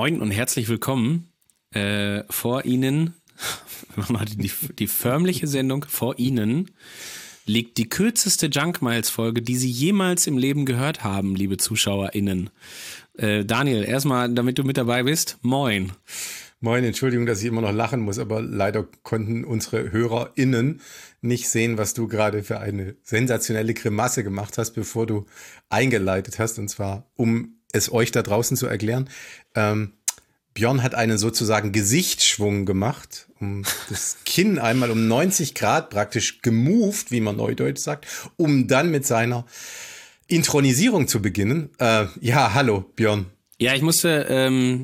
Moin und herzlich willkommen. Vor Ihnen, die förmliche Sendung, vor Ihnen liegt die kürzeste Junk Miles Folge, die Sie jemals im Leben gehört haben, liebe ZuschauerInnen. Daniel, erstmal, damit du mit dabei bist, moin. Moin, Entschuldigung, dass ich immer noch lachen muss, aber leider konnten unsere HörerInnen nicht sehen, was du gerade für eine sensationelle Grimasse gemacht hast, bevor du eingeleitet hast. Und zwar, um es euch da draußen zu erklären, Björn hat einen sozusagen Gesichtsschwung gemacht, um das Kinn einmal um 90 Grad praktisch gemoved, wie man neudeutsch sagt, um dann mit seiner Intronisierung zu beginnen. Ja, hallo Björn. Ja, ich musste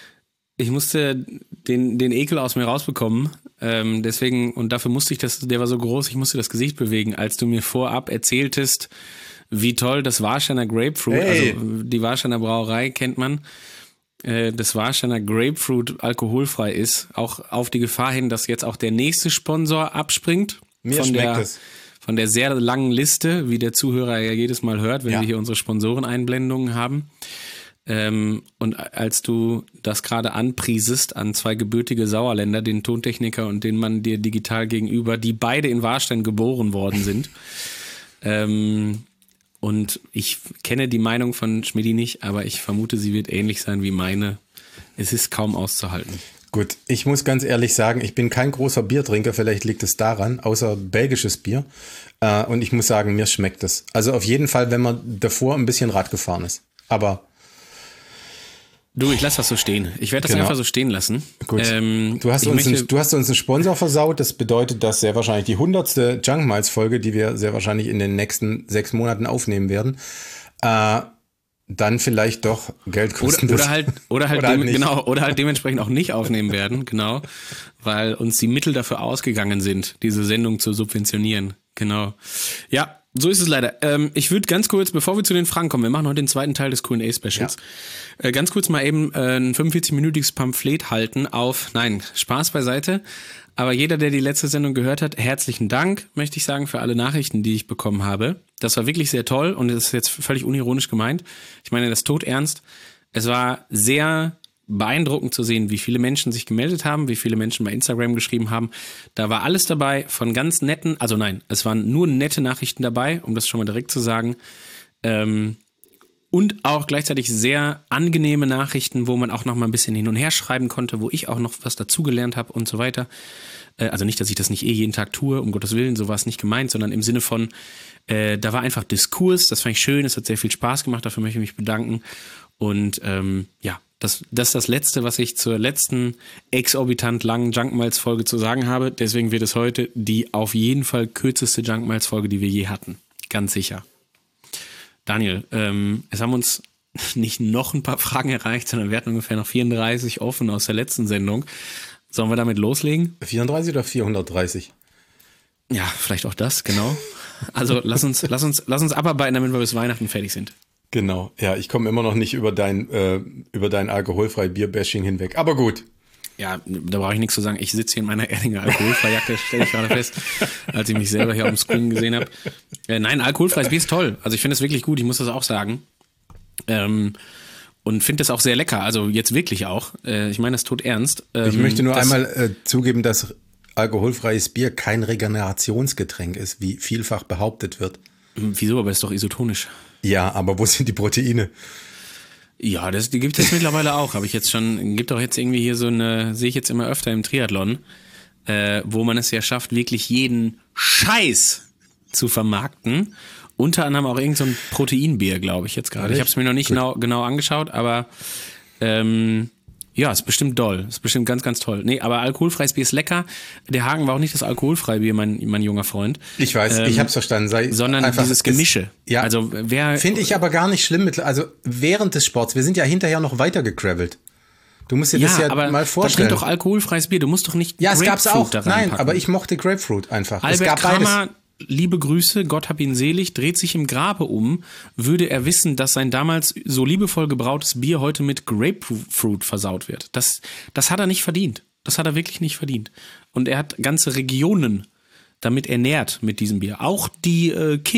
den Ekel aus mir rausbekommen. Deswegen, und dafür musste ich der war so groß, ich musste das Gesicht bewegen, als du mir vorab erzähltest, wie toll das Warsteiner Grapefruit, also die Warsteiner Brauerei kennt man, das Warsteiner Grapefruit alkoholfrei ist, auch auf die Gefahr hin, dass jetzt auch der nächste Sponsor abspringt. Mir schmeckt es. Von der sehr langen Liste, wie der Zuhörer ja jedes Mal hört, wenn wir hier unsere Sponsoreneinblendungen haben. Und als du das gerade anpriesest an zwei gebürtige Sauerländer, den Tontechniker und den Mann dir digital gegenüber, die beide in Warstein geboren worden sind. Und ich kenne die Meinung von Schmidi nicht, aber ich vermute, sie wird ähnlich sein wie meine. Es ist kaum auszuhalten. Gut, ich muss ganz ehrlich sagen, ich bin kein großer Biertrinker, vielleicht liegt es daran, außer belgisches Bier. Und ich muss sagen, mir schmeckt es. Also auf jeden Fall, wenn man davor ein bisschen Rad gefahren ist. Aber du, ich lasse das so stehen. Ich werde das einfach so stehen lassen. Gut. Du hast uns einen Sponsor versaut. Das bedeutet, dass sehr wahrscheinlich die 100. Junk Miles Folge, die wir sehr wahrscheinlich in den nächsten 6 Monaten aufnehmen werden, dann vielleicht doch Geld kosten wird. Oder halt dementsprechend auch nicht aufnehmen werden, genau, weil uns die Mittel dafür ausgegangen sind, diese Sendung zu subventionieren. Genau. Ja. So ist es leider. Ich würde ganz kurz, bevor wir zu den Fragen kommen, wir machen heute den zweiten Teil des Q&A-Specials, ganz kurz mal eben ein 45-minütiges Pamphlet halten auf, nein, Spaß beiseite, aber jeder, der die letzte Sendung gehört hat, herzlichen Dank, möchte ich sagen, für alle Nachrichten, die ich bekommen habe. Das war wirklich sehr toll und das ist jetzt völlig unironisch gemeint. Ich meine das todernst. Es war sehr beeindruckend zu sehen, wie viele Menschen sich gemeldet haben, wie viele Menschen bei Instagram geschrieben haben. Da war alles dabei von ganz netten, also nein, es waren nur nette Nachrichten dabei, um das schon mal direkt zu sagen. Und auch gleichzeitig sehr angenehme Nachrichten, wo man auch noch mal ein bisschen hin und her schreiben konnte, wo ich auch noch was dazugelernt habe und so weiter. Also nicht, dass ich das nicht jeden Tag tue, um Gottes Willen, so war es nicht gemeint, sondern im Sinne von, da war einfach Diskurs, das fand ich schön, es hat sehr viel Spaß gemacht, dafür möchte ich mich bedanken. Und das ist das Letzte, was ich zur letzten exorbitant langen Junk Miles Folge zu sagen habe. Deswegen wird es heute die auf jeden Fall kürzeste Junk Miles Folge, die wir je hatten. Ganz sicher. Daniel, es haben uns nicht noch ein paar Fragen erreicht, sondern wir hatten ungefähr noch 34 offen aus der letzten Sendung. Sollen wir damit loslegen? 34 oder 430? Ja, vielleicht auch das, genau. Also lass uns abarbeiten, damit wir bis Weihnachten fertig sind. Genau, ja, ich komme immer noch nicht über dein alkoholfrei Bier-Bashing hinweg, aber gut. Ja, da brauche ich nichts zu sagen. Ich sitze hier in meiner Erdinger Alkoholfreijacke, stelle ich gerade fest, als ich mich selber hier auf dem Screen gesehen habe. Nein, alkoholfreies Bier ist toll. Also ich finde es wirklich gut, ich muss das auch sagen. Und finde das auch sehr lecker, also jetzt wirklich auch. Ich meine das todernst. Ich möchte nur einmal zugeben, dass alkoholfreies Bier kein Regenerationsgetränk ist, wie vielfach behauptet wird. Wieso, aber ist doch isotonisch. Ja, aber wo sind die Proteine? Ja, die gibt es mittlerweile auch. Gibt auch jetzt irgendwie hier so eine, sehe ich jetzt immer öfter im Triathlon, wo man es ja schafft, wirklich jeden Scheiß zu vermarkten. Unter anderem auch irgend so ein Proteinbier, glaube ich jetzt gerade. Ich habe es mir noch nicht genau angeschaut, aber ja, ist bestimmt doll. Ist bestimmt ganz, ganz toll. Nee, aber alkoholfreies Bier ist lecker. Der Haken war auch nicht das alkoholfreie Bier, mein junger Freund. Ich weiß, ich hab's verstanden. Sondern einfach dieses Gemische. Ja, also finde ich aber gar nicht schlimm. Also während des Sports, wir sind ja hinterher noch weiter gecravelt. Du musst dir das ja mal vorstellen. Da trink doch alkoholfreies Bier. Du musst doch nicht Grapefruit da reinpacken. Ja, es gab's auch. Nein, aber ich mochte Grapefruit einfach. Albert es gab Kramer, beides. Liebe Grüße, Gott hab ihn selig, dreht sich im Grabe um, würde er wissen, dass sein damals so liebevoll gebrautes Bier heute mit Grapefruit versaut wird. Das hat er nicht verdient. Das hat er wirklich nicht verdient. Und er hat ganze Regionen damit ernährt mit diesem Bier. Auch die Kinder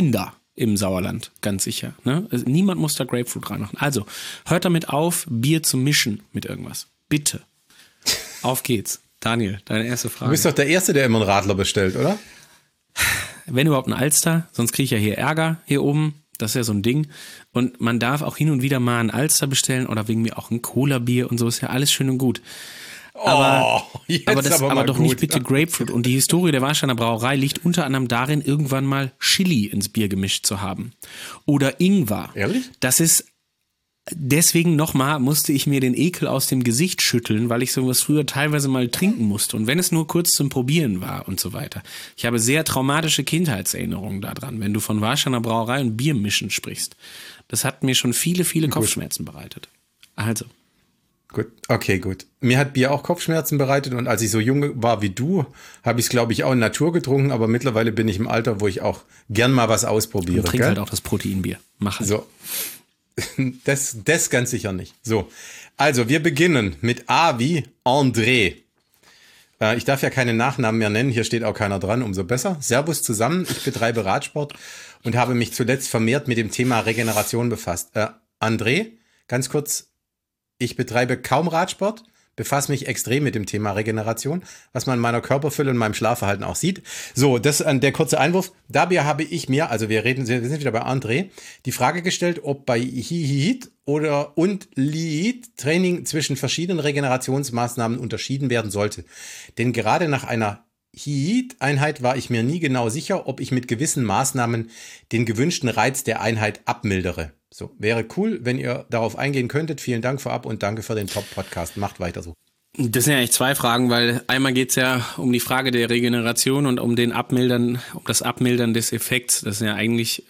im Sauerland, ganz sicher. Ne? Also niemand muss da Grapefruit reinmachen. Also, hört damit auf, Bier zu mischen mit irgendwas. Bitte. Auf geht's. Daniel, deine erste Frage. Du bist doch der Erste, der immer einen Radler bestellt, oder? Wenn überhaupt ein Alster, sonst kriege ich ja hier Ärger hier oben. Das ist ja so ein Ding. Und man darf auch hin und wieder mal ein Alster bestellen oder wegen mir auch ein Cola-Bier und so, ist ja alles schön und gut. Aber doch nicht bitte Grapefruit. Und die Historie der Warsteiner Brauerei liegt unter anderem darin, irgendwann mal Chili ins Bier gemischt zu haben. Oder Ingwer. Ehrlich? Das ist, deswegen nochmal musste ich mir den Ekel aus dem Gesicht schütteln, weil ich sowas früher teilweise mal trinken musste. Und wenn es nur kurz zum Probieren war und so weiter. Ich habe sehr traumatische Kindheitserinnerungen daran, wenn du von Warsteiner Brauerei und Biermischen sprichst. Das hat mir schon viele, viele Kopfschmerzen bereitet. Also. Gut, okay, gut. Mir hat Bier auch Kopfschmerzen bereitet und als ich so jung war wie du, habe ich es, glaube ich, auch in Natur getrunken, aber mittlerweile bin ich im Alter, wo ich auch gern mal was ausprobiere. Und trink halt auch das Proteinbier. Mach halt. So. Das ganz sicher nicht. So, also wir beginnen mit A wie André. Ich darf ja keine Nachnamen mehr nennen, hier steht auch keiner dran, umso besser. Servus zusammen, ich betreibe Radsport und habe mich zuletzt vermehrt mit dem Thema Regeneration befasst. André, ganz kurz, ich betreibe kaum Radsport, befasse mich extrem mit dem Thema Regeneration, was man in meiner Körperfülle und meinem Schlafverhalten auch sieht. So, das der kurze Einwurf. Dabei habe ich mir, also wir sind wieder bei André, die Frage gestellt, ob bei HIIT und LIIT Training zwischen verschiedenen Regenerationsmaßnahmen unterschieden werden sollte. Denn gerade nach einer HIIT-Einheit war ich mir nie genau sicher, ob ich mit gewissen Maßnahmen den gewünschten Reiz der Einheit abmildere. So, wäre cool, wenn ihr darauf eingehen könntet. Vielen Dank vorab und danke für den Top-Podcast. Macht weiter so. Das sind ja eigentlich zwei Fragen, weil einmal geht's ja um die Frage der Regeneration und um das Abmildern des Effekts. Das ist ja eigentlich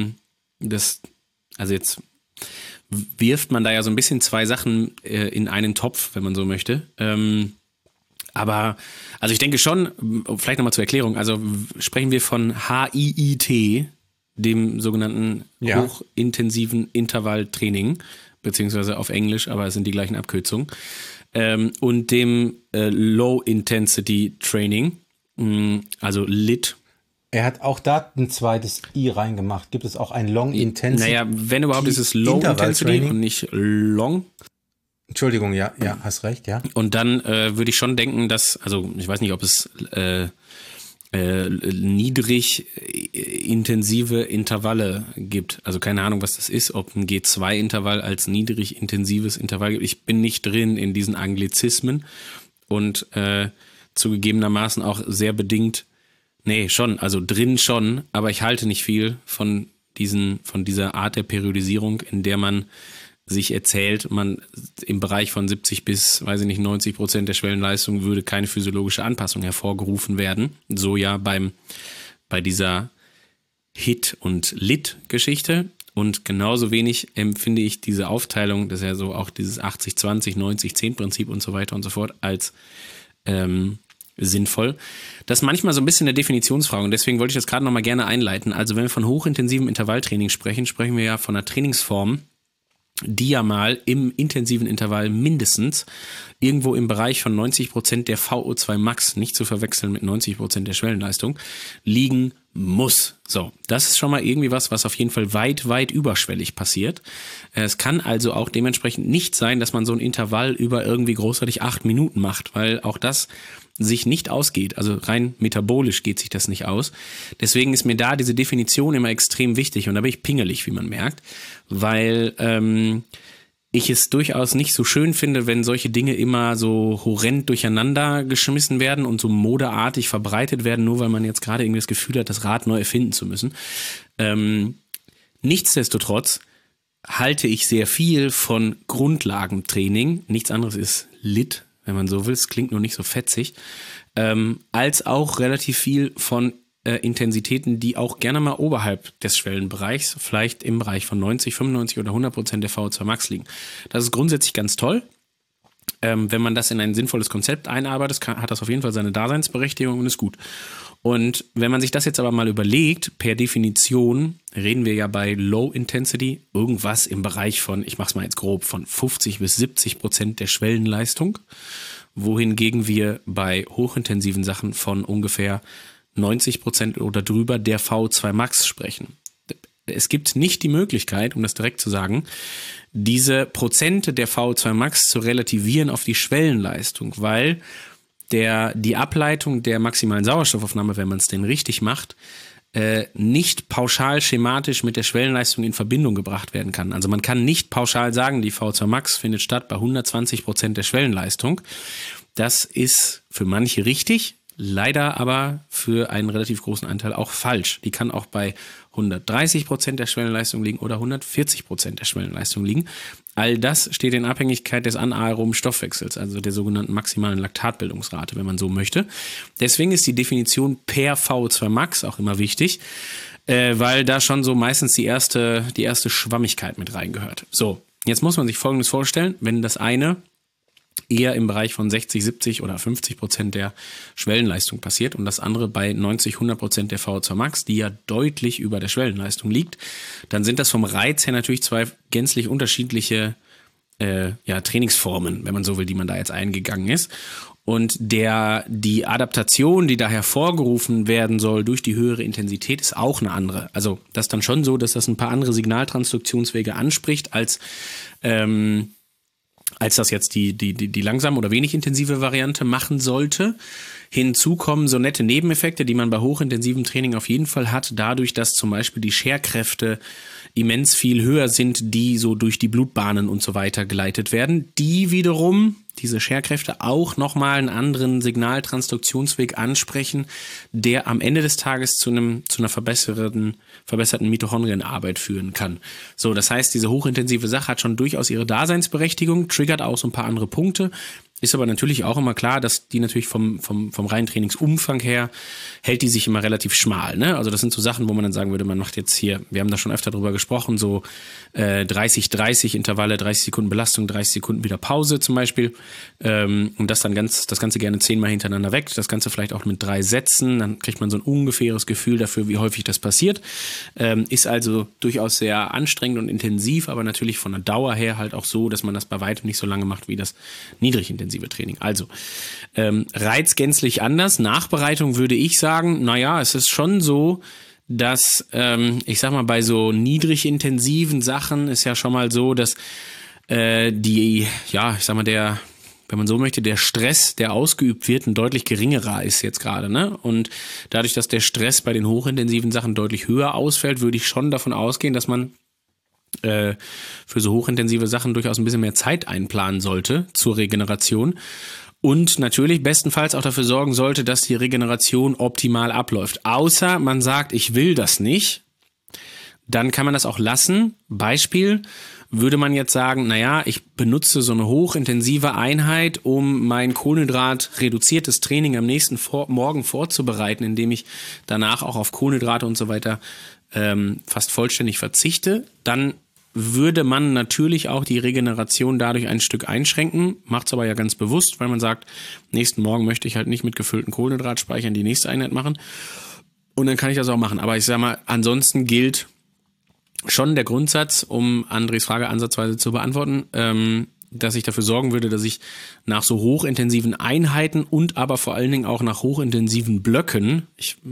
also jetzt wirft man da ja so ein bisschen zwei Sachen in einen Topf, wenn man so möchte. Aber, also ich denke schon, vielleicht nochmal zur Erklärung, also sprechen wir von HIIT, dem sogenannten hochintensiven Intervalltraining, beziehungsweise auf Englisch, aber es sind die gleichen Abkürzungen, und dem Low-Intensity-Training, also LIT. Er hat auch da ein zweites I reingemacht. Gibt es auch ein Long-Intensity? Naja, wenn überhaupt ist es Low-Intensity und nicht Long. Entschuldigung, ja, hast recht, ja. Und dann würde ich schon denken, dass, also ich weiß nicht, ob es niedrig intensive Intervalle gibt. Also keine Ahnung, was das ist, ob ein G2-Intervall als niedrig intensives Intervall gibt. Ich bin nicht drin in diesen Anglizismen und zugegebenermaßen auch sehr bedingt, also drin schon, aber ich halte nicht viel von dieser Art der Periodisierung, in der man sich erzählt, man im Bereich von 70 bis, 90% der Schwellenleistung würde keine physiologische Anpassung hervorgerufen werden. So ja bei dieser HIT- und LIT-Geschichte. Und genauso wenig empfinde ich diese Aufteilung, das ist ja so auch dieses 80-20, 90-10-Prinzip und so weiter und so fort, als sinnvoll. Das ist manchmal so ein bisschen eine Definitionsfrage und deswegen wollte ich das gerade nochmal gerne einleiten. Also wenn wir von hochintensivem Intervalltraining sprechen wir ja von einer Trainingsform, die ja mal im intensiven Intervall mindestens irgendwo im Bereich von 90% der VO2 Max, nicht zu verwechseln mit 90% der Schwellenleistung, liegen muss. So, das ist schon mal irgendwie was auf jeden Fall weit, weit überschwellig passiert. Es kann also auch dementsprechend nicht sein, dass man so ein Intervall über irgendwie großartig 8 Minuten macht, weil auch das sich nicht ausgeht. Also rein metabolisch geht sich das nicht aus. Deswegen ist mir da diese Definition immer extrem wichtig und da bin ich pingelig, wie man merkt, weil ich es durchaus nicht so schön finde, wenn solche Dinge immer so horrend durcheinander geschmissen werden und so modeartig verbreitet werden, nur weil man jetzt gerade irgendwie das Gefühl hat, das Rad neu erfinden zu müssen. Nichtsdestotrotz halte ich sehr viel von Grundlagentraining. Nichts anderes ist LIT, wenn man so will. Es klingt nur nicht so fetzig. Als auch relativ viel von Intensitäten, die auch gerne mal oberhalb des Schwellenbereichs, vielleicht im Bereich von 90, 95 oder 100% der VO2 Max liegen. Das ist grundsätzlich ganz toll. Wenn man das in ein sinnvolles Konzept einarbeitet, hat das auf jeden Fall seine Daseinsberechtigung und ist gut. Und wenn man sich das jetzt aber mal überlegt, per Definition reden wir ja bei Low Intensity irgendwas im Bereich von, ich mach's mal jetzt grob, von 50 bis 70% der Schwellenleistung, wohingegen wir bei hochintensiven Sachen von ungefähr 90% oder drüber der VO2 Max sprechen. es gibt nicht die Möglichkeit, um das direkt zu sagen, diese Prozente der VO2 Max zu relativieren auf die Schwellenleistung, weil die Ableitung der maximalen Sauerstoffaufnahme, wenn man es denn richtig macht, nicht pauschal schematisch mit der Schwellenleistung in Verbindung gebracht werden kann. Also man kann nicht pauschal sagen, die VO2 Max findet statt bei 120% der Schwellenleistung. Das ist für manche richtig, leider aber für einen relativ großen Anteil auch falsch. Die kann auch bei 130% der Schwellenleistung liegen oder 140% der Schwellenleistung liegen. All das steht in Abhängigkeit des anaeroben Stoffwechsels, also der sogenannten maximalen Laktatbildungsrate, wenn man so möchte. Deswegen ist die Definition per VO2 Max auch immer wichtig, weil da schon so meistens die erste Schwammigkeit mit reingehört. So, jetzt muss man sich Folgendes vorstellen, wenn das eine eher im Bereich von 60, 70 oder 50% der Schwellenleistung passiert und das andere bei 90, 100% der VO2 Max, die ja deutlich über der Schwellenleistung liegt, dann sind das vom Reiz her natürlich zwei gänzlich unterschiedliche Trainingsformen, wenn man so will, die man da jetzt eingegangen ist. Und die Adaptation, die da hervorgerufen werden soll durch die höhere Intensität, ist auch eine andere. Also das ist dann schon so, dass das ein paar andere Signaltransduktionswege anspricht, als das jetzt die langsam oder wenig intensive Variante machen sollte. Hinzu kommen so nette Nebeneffekte, die man bei hochintensiven Training auf jeden Fall hat, dadurch, dass zum Beispiel die Scherkräfte immens viel höher sind, die so durch die Blutbahnen und so weiter geleitet werden, die wiederum, diese Scherkräfte, auch nochmal einen anderen Signaltransduktionsweg ansprechen, der am Ende des Tages zu einer verbesserten Mitochondrienarbeit führen kann. So, das heißt, diese hochintensive Sache hat schon durchaus ihre Daseinsberechtigung, triggert auch so ein paar andere Punkte. Ist aber natürlich auch immer klar, dass die natürlich vom reinen Trainingsumfang her hält die sich immer relativ schmal, ne? Also das sind so Sachen, wo man dann sagen würde, man macht jetzt hier, wir haben da schon öfter drüber gesprochen, so 30-30 Intervalle, 30 Sekunden Belastung, 30 Sekunden wieder Pause zum Beispiel, und das Ganze gerne 10-mal hintereinander weg, das Ganze vielleicht auch mit 3 Sätzen, dann kriegt man so ein ungefähres Gefühl dafür, wie häufig das passiert, ist also durchaus sehr anstrengend und intensiv, aber natürlich von der Dauer her halt auch so, dass man das bei weitem nicht so lange macht wie das niedrigintensive Training. Also Reiz gänzlich anders. Nachbereitung würde ich sagen, naja, es ist schon so, dass ich sag mal, bei so niedrigintensiven Sachen ist ja schon mal so, dass wenn man so möchte, der Stress, der ausgeübt wird, ein deutlich geringerer ist jetzt gerade, ne? Und dadurch, dass der Stress bei den hochintensiven Sachen deutlich höher ausfällt, würde ich schon davon ausgehen, dass man für so hochintensive Sachen durchaus ein bisschen mehr Zeit einplanen sollte zur Regeneration und natürlich bestenfalls auch dafür sorgen sollte, dass die Regeneration optimal abläuft. Außer man sagt, ich will das nicht, dann kann man das auch lassen. Beispiel, würde man jetzt sagen, naja, ich benutze so eine hochintensive Einheit, um mein Kohlenhydrat-reduziertes Training am nächsten Morgen vorzubereiten, indem ich danach auch auf Kohlenhydrate und so weiter fast vollständig verzichte, dann würde man natürlich auch die Regeneration dadurch ein Stück einschränken, macht es aber ja ganz bewusst, weil man sagt, nächsten Morgen möchte ich halt nicht mit gefüllten Kohlenhydratspeichern die nächste Einheit machen und dann kann ich das auch machen. Aber ich sag mal, ansonsten gilt schon der Grundsatz, um Andres Frage ansatzweise zu beantworten, dass ich dafür sorgen würde, dass ich nach so hochintensiven Einheiten und aber vor allen Dingen auch nach hochintensiven Blöcken,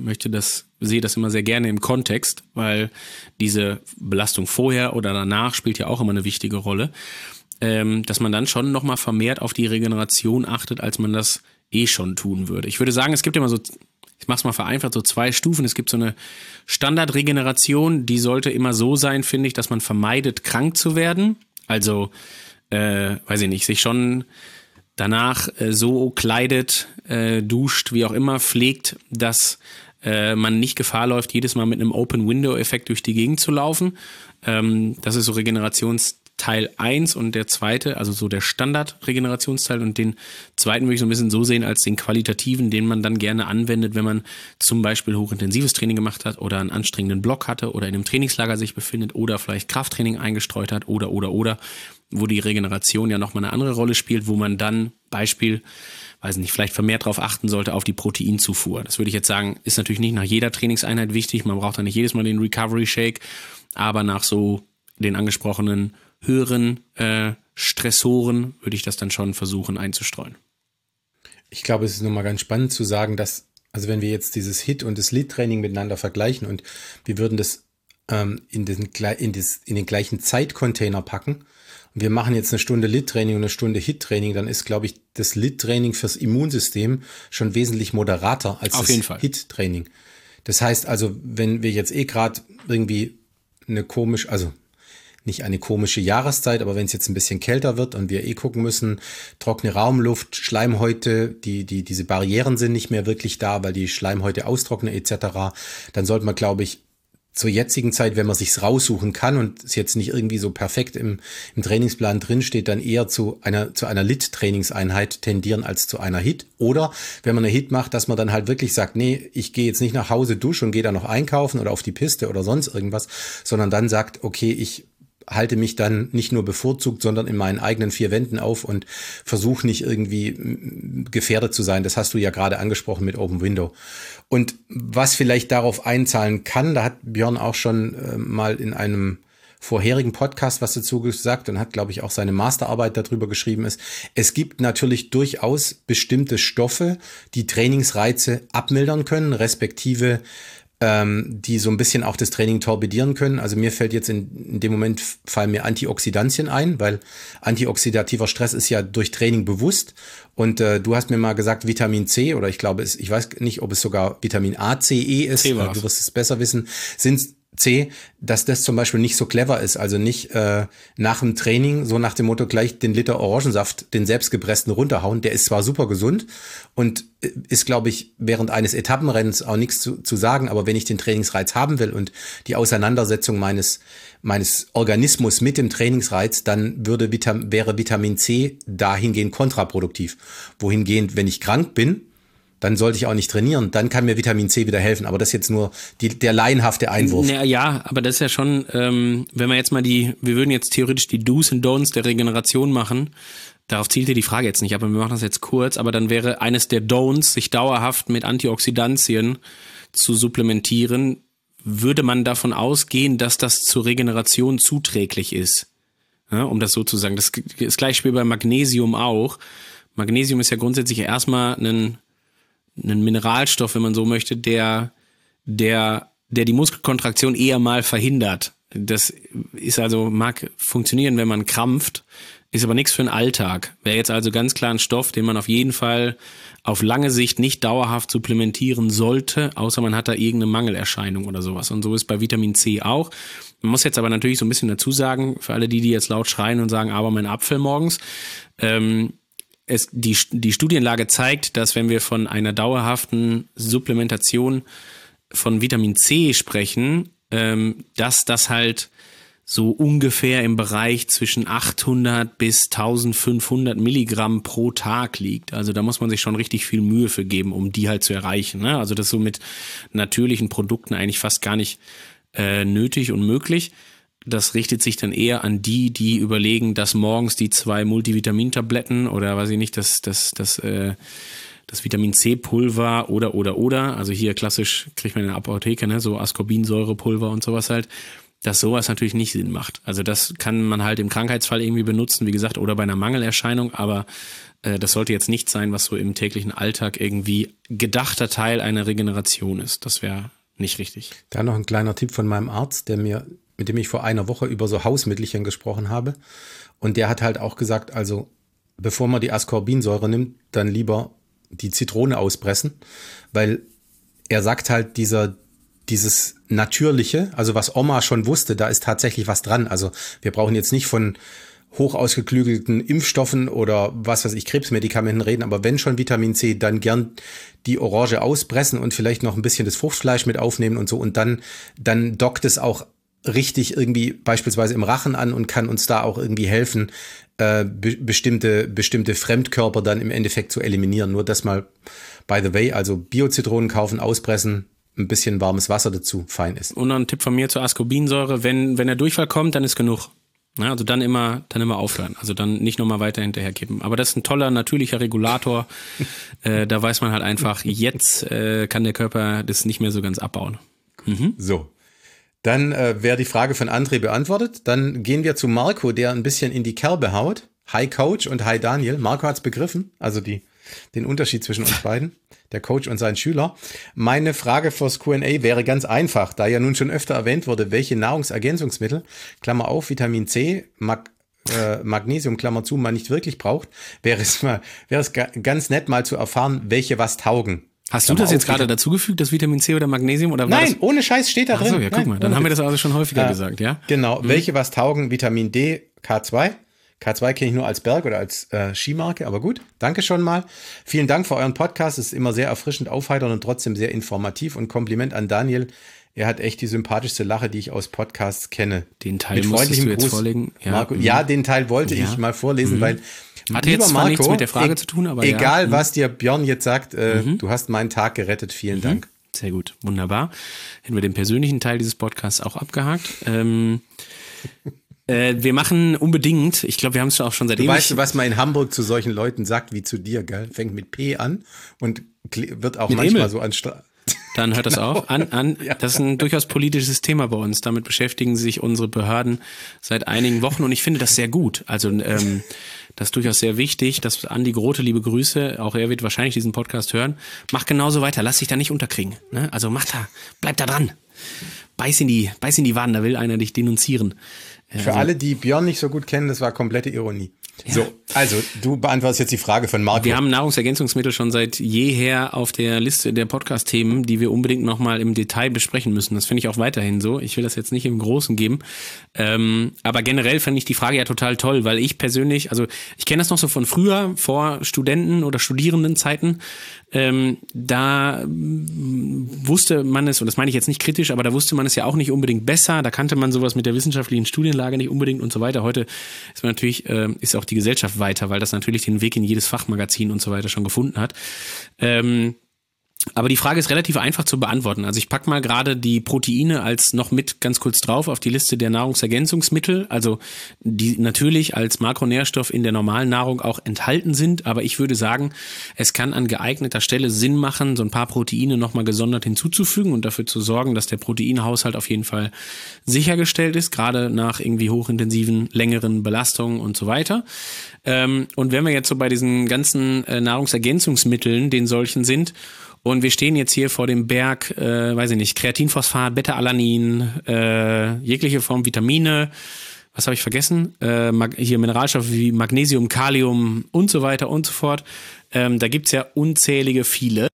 sehe das immer sehr gerne im Kontext, weil diese Belastung vorher oder danach spielt ja auch immer eine wichtige Rolle, dass man dann schon nochmal vermehrt auf die Regeneration achtet, als man das schon tun würde. Ich würde sagen, es gibt immer so, ich mache es mal vereinfacht, so 2 Stufen. Es gibt so eine Standardregeneration, die sollte immer so sein, finde ich, dass man vermeidet, krank zu werden. Also weiß ich nicht, sich schon danach so kleidet, duscht, wie auch immer, pflegt, dass man nicht Gefahr läuft, jedes Mal mit einem Open-Window-Effekt durch die Gegend zu laufen. Das ist so Regenerationsteil 1 und der zweite, also so der Standard-Regenerationsteil, und den zweiten würde ich so ein bisschen so sehen als den qualitativen, den man dann gerne anwendet, wenn man zum Beispiel hochintensives Training gemacht hat oder einen anstrengenden Block hatte oder in einem Trainingslager sich befindet oder vielleicht Krafttraining eingestreut hat oder, wo die Regeneration ja nochmal eine andere Rolle spielt, wo man dann vielleicht vermehrt darauf achten sollte, auf die Proteinzufuhr. Das würde ich jetzt sagen, ist natürlich nicht nach jeder Trainingseinheit wichtig, man braucht da nicht jedes Mal den Recovery Shake, aber nach so den angesprochenen höheren Stressoren würde ich das dann schon versuchen einzustreuen. Ich glaube, es ist nochmal ganz spannend zu sagen, dass, also wenn wir jetzt dieses HIIT und das LIT-Training miteinander vergleichen und wir würden das in den gleichen Zeitcontainer packen und wir machen jetzt eine Stunde Lit-Training und eine Stunde HIIT-Training, dann ist, glaube ich, das Lit-Training fürs Immunsystem schon wesentlich moderater als das HIIT-Training. Das heißt also, wenn wir jetzt gerade irgendwie nicht eine komische Jahreszeit, aber wenn es jetzt ein bisschen kälter wird und wir gucken müssen, trockene Raumluft, Schleimhäute, diese Barrieren sind nicht mehr wirklich da, weil die Schleimhäute austrocknen etc., dann sollte man, glaube ich, zur jetzigen Zeit, wenn man sich's raussuchen kann und es jetzt nicht irgendwie so perfekt im Trainingsplan drinsteht, dann eher zu einer Lit-Trainingseinheit tendieren als zu einer HIIT. Oder wenn man eine HIIT macht, dass man dann halt wirklich sagt, nee, ich gehe jetzt nicht nach Hause duschen und gehe dann noch einkaufen oder auf die Piste oder sonst irgendwas, sondern dann sagt, okay, ich halte mich dann nicht nur bevorzugt, sondern in meinen eigenen vier Wänden auf und versuche nicht irgendwie gefährdet zu sein. Das hast du ja gerade angesprochen mit Open Window. Und was vielleicht darauf einzahlen kann, da hat Björn auch schon mal in einem vorherigen Podcast was dazu gesagt und hat, glaube ich, auch seine Masterarbeit darüber geschrieben ist. Es gibt natürlich durchaus bestimmte Stoffe, die Trainingsreize abmildern können, respektive die so ein bisschen auch das Training torpedieren können. Also mir fällt jetzt in dem Moment fallen mir Antioxidantien ein, weil antioxidativer Stress ist ja durch Training bewusst. Und du hast mir mal gesagt, Vitamin C oder ich glaube, ich weiß nicht, ob es sogar Vitamin A, C, E ist. Du wirst es besser wissen. C, dass das zum Beispiel nicht so clever ist, also nicht nach dem Training so nach dem Motto gleich den Liter Orangensaft, den selbstgepressten runterhauen, der ist zwar super gesund und ist, glaube ich, während eines Etappenrennens auch nichts zu sagen, aber wenn ich den Trainingsreiz haben will und die Auseinandersetzung meines Organismus mit dem Trainingsreiz, dann wäre Vitamin C dahingehend kontraproduktiv. Wohingehend, wenn ich krank bin, dann sollte ich auch nicht trainieren. Dann kann mir Vitamin C wieder helfen. Aber das ist jetzt nur der laienhafte Einwurf. Ja, aber das ist ja schon, wenn wir jetzt mal wir würden jetzt theoretisch die Do's und Don'ts der Regeneration machen. Darauf zielte die Frage jetzt nicht, aber wir machen das jetzt kurz. Aber dann wäre eines der Don'ts, sich dauerhaft mit Antioxidantien zu supplementieren, würde man davon ausgehen, dass das zur Regeneration zuträglich ist. Ja, um das so zu sagen. Das ist gleich Spiel bei Magnesium auch. Magnesium ist ja grundsätzlich erstmal ein Mineralstoff, wenn man so möchte, der die Muskelkontraktion eher mal verhindert. Das ist also, mag funktionieren, wenn man krampft, ist aber nichts für den Alltag. Wäre jetzt also ganz klar ein Stoff, den man auf jeden Fall auf lange Sicht nicht dauerhaft supplementieren sollte, außer man hat da irgendeine Mangelerscheinung oder sowas. Und so ist bei Vitamin C auch. Man muss jetzt aber natürlich so ein bisschen dazu sagen, für alle die jetzt laut schreien und sagen, aber mein Apfel morgens, die Studienlage zeigt, dass wenn wir von einer dauerhaften Supplementation von Vitamin C sprechen, dass das halt so ungefähr im Bereich zwischen 800 bis 1500 Milligramm pro Tag liegt. Also da muss man sich schon richtig viel Mühe für geben, um die halt zu erreichen. Ne? Also das ist so mit natürlichen Produkten eigentlich fast gar nicht nötig und möglich. Das richtet sich dann eher an die überlegen, dass morgens die 2 Multivitamintabletten oder weiß ich nicht, das Vitamin C Pulver oder. Also hier klassisch kriegt man in der Apotheke, ne, so Ascorbinsäurepulver und sowas halt, dass sowas natürlich nicht Sinn macht. Also das kann man halt im Krankheitsfall irgendwie benutzen, wie gesagt, oder bei einer Mangelerscheinung, aber das sollte jetzt nicht sein, was so im täglichen Alltag irgendwie gedachter Teil einer Regeneration ist. Das wäre nicht richtig. Da noch ein kleiner Tipp von meinem Arzt, mit dem ich vor einer Woche über so Hausmittelchen gesprochen habe. Und der hat halt auch gesagt, also bevor man die Ascorbinsäure nimmt, dann lieber die Zitrone auspressen, weil er sagt halt, dieses Natürliche, also was Oma schon wusste, da ist tatsächlich was dran. Also wir brauchen jetzt nicht von hoch ausgeklügelten Impfstoffen oder was weiß ich, Krebsmedikamenten reden, aber wenn schon Vitamin C, dann gern die Orange auspressen und vielleicht noch ein bisschen das Fruchtfleisch mit aufnehmen und so und dann dockt es auch richtig irgendwie beispielsweise im Rachen an und kann uns da auch irgendwie helfen, bestimmte Fremdkörper dann im Endeffekt zu eliminieren. Nur das mal by the way, also Bio-Zitronen kaufen, auspressen, ein bisschen warmes Wasser dazu, fein ist. Und noch ein Tipp von mir zur Ascorbinsäure, wenn der Durchfall kommt, dann ist genug. Ja, also dann immer aufhören. Also dann nicht nochmal weiter hinterher kippen. Aber das ist ein toller, natürlicher Regulator. Da weiß man halt einfach, jetzt kann der Körper das nicht mehr so ganz abbauen. Mhm. So. Dann wäre die Frage von André beantwortet. Dann gehen wir zu Marco, der ein bisschen in die Kerbe haut. Hi Coach und hi Daniel. Marco hat's begriffen. Also die den Unterschied zwischen uns beiden, der Coach und sein Schüler. Meine Frage fürs Q&A wäre ganz einfach, da ja nun schon öfter erwähnt wurde, welche Nahrungsergänzungsmittel, Klammer auf, Vitamin C, Magnesium, Klammer zu, man nicht wirklich braucht, wäre es ganz nett mal zu erfahren, welche was taugen. Hast du das jetzt gerade dazugefügt, das Vitamin C oder Magnesium? Oder Nein, ohne Scheiß steht da drin. Achso, ja, guck mal, dann haben wir das also schon häufiger gesagt, ja? Genau, welche was taugen, Vitamin D, K2. K2 kenne ich nur als Berg oder als Skimarke, aber gut, danke schon mal. Vielen Dank für euren Podcast, es ist immer sehr erfrischend, aufheiternd und trotzdem sehr informativ und Kompliment an Daniel. Er hat echt die sympathischste Lache, die ich aus Podcasts kenne. Den Teil musstest du jetzt vorlegen. Ja, Marco. Ja, den Teil wollte ich mal vorlesen, weil hatte jetzt zwar nichts mit der Frage zu tun, aber egal, was dir Björn jetzt sagt, du hast meinen Tag gerettet. Vielen Dank. Sehr gut, wunderbar. Hätten wir den persönlichen Teil dieses Podcasts auch abgehakt. Wir machen unbedingt, ich glaube, wir haben es auch schon seit ewig. Weißt du, was man in Hamburg zu solchen Leuten sagt, wie zu dir, gell? Fängt mit P an und wird auch mit manchmal Emil. So anstrengend. Dann hört das auf. Das ist ein durchaus politisches Thema bei uns. Damit beschäftigen sich unsere Behörden seit einigen Wochen und ich finde das sehr gut. Also das ist durchaus sehr wichtig. Das Andi Grote, liebe Grüße, auch er wird wahrscheinlich diesen Podcast hören. Mach genauso weiter, lass dich da nicht unterkriegen. Ne? Also bleib da dran. Beiß in die Waden, da will einer dich denunzieren. Für alle, die Björn nicht so gut kennen, das war komplette Ironie. Ja. So, also du beantwortest jetzt die Frage von Marco. Wir haben Nahrungsergänzungsmittel schon seit jeher auf der Liste der Podcast-Themen, die wir unbedingt nochmal im Detail besprechen müssen. Das finde ich auch weiterhin so. Ich will das jetzt nicht im Großen geben. Aber generell fand ich die Frage ja total toll, weil ich persönlich, also ich kenne das noch so von früher, vor Studenten- oder Studierendenzeiten. Da wusste man es, und das meine ich jetzt nicht kritisch, aber da wusste man es ja auch nicht unbedingt besser. Da kannte man sowas mit der wissenschaftlichen Studienlage nicht unbedingt und so weiter. Heute ist man natürlich, ist auch die Gesellschaft weiter, weil das natürlich den Weg in jedes Fachmagazin und so weiter schon gefunden hat. Aber die Frage ist relativ einfach zu beantworten. Also ich packe mal gerade die Proteine als noch mit ganz kurz drauf auf die Liste der Nahrungsergänzungsmittel, also die natürlich als Makronährstoff in der normalen Nahrung auch enthalten sind, aber ich würde sagen, es kann an geeigneter Stelle Sinn machen, so ein paar Proteine nochmal gesondert hinzuzufügen und dafür zu sorgen, dass der Proteinhaushalt auf jeden Fall sichergestellt ist, gerade nach irgendwie hochintensiven, längeren Belastungen und so weiter. Und wenn wir jetzt so bei diesen ganzen Nahrungsergänzungsmitteln, den solchen sind, und wir stehen jetzt hier vor dem Berg, weiß ich nicht, Kreatinphosphat, Beta-Alanin, jegliche Form Vitamine, was habe ich vergessen? Hier Mineralstoffe wie Magnesium, Kalium und so weiter und so fort. Da gibt's ja unzählige viele.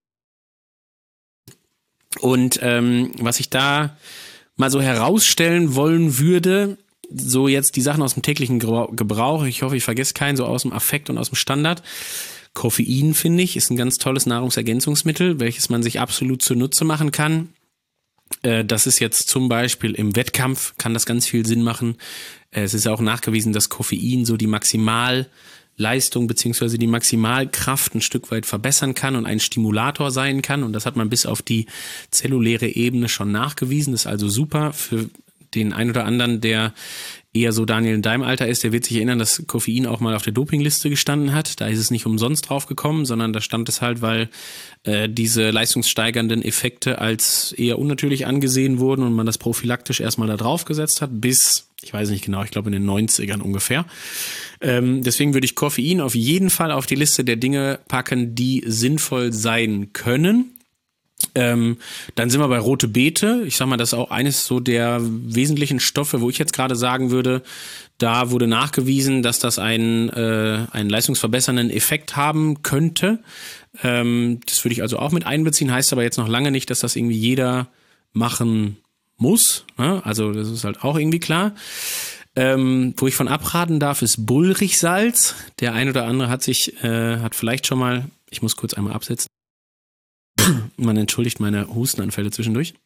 Und was ich da mal so herausstellen wollen würde, so jetzt die Sachen aus dem täglichen Gebrauch, ich hoffe, ich vergesse keinen, so aus dem Affekt und aus dem Standard. Koffein, finde ich, ist ein ganz tolles Nahrungsergänzungsmittel, welches man sich absolut zunutze machen kann. Das ist jetzt zum Beispiel im Wettkampf, kann das ganz viel Sinn machen. Es ist auch nachgewiesen, dass Koffein so die Maximalleistung bzw. die Maximalkraft ein Stück weit verbessern kann und ein Stimulator sein kann. Und das hat man bis auf die zelluläre Ebene schon nachgewiesen. Das ist also super für den einen oder anderen, der eher so Daniel in deinem Alter ist, der wird sich erinnern, dass Koffein auch mal auf der Dopingliste gestanden hat. Da ist es nicht umsonst drauf gekommen, sondern da stand es halt, weil diese leistungssteigernden Effekte als eher unnatürlich angesehen wurden und man das prophylaktisch erstmal da drauf gesetzt hat, bis, ich weiß nicht genau, ich glaube in den 90ern ungefähr. Deswegen würde ich Koffein auf jeden Fall auf die Liste der Dinge packen, die sinnvoll sein können. Dann sind wir bei rote Beete. Ich sag mal, das ist auch eines so der wesentlichen Stoffe, wo ich jetzt gerade sagen würde, da wurde nachgewiesen, dass das einen leistungsverbessernden Effekt haben könnte. Das würde ich also auch mit einbeziehen, heißt aber jetzt noch lange nicht, dass das irgendwie jeder machen muss. Ne? Also das ist halt auch irgendwie klar. Wo ich von abraten darf, ist Bullrichsalz. Der ein oder andere hat vielleicht schon mal, ich muss kurz einmal absetzen, man entschuldigt meine Hustenanfälle zwischendurch.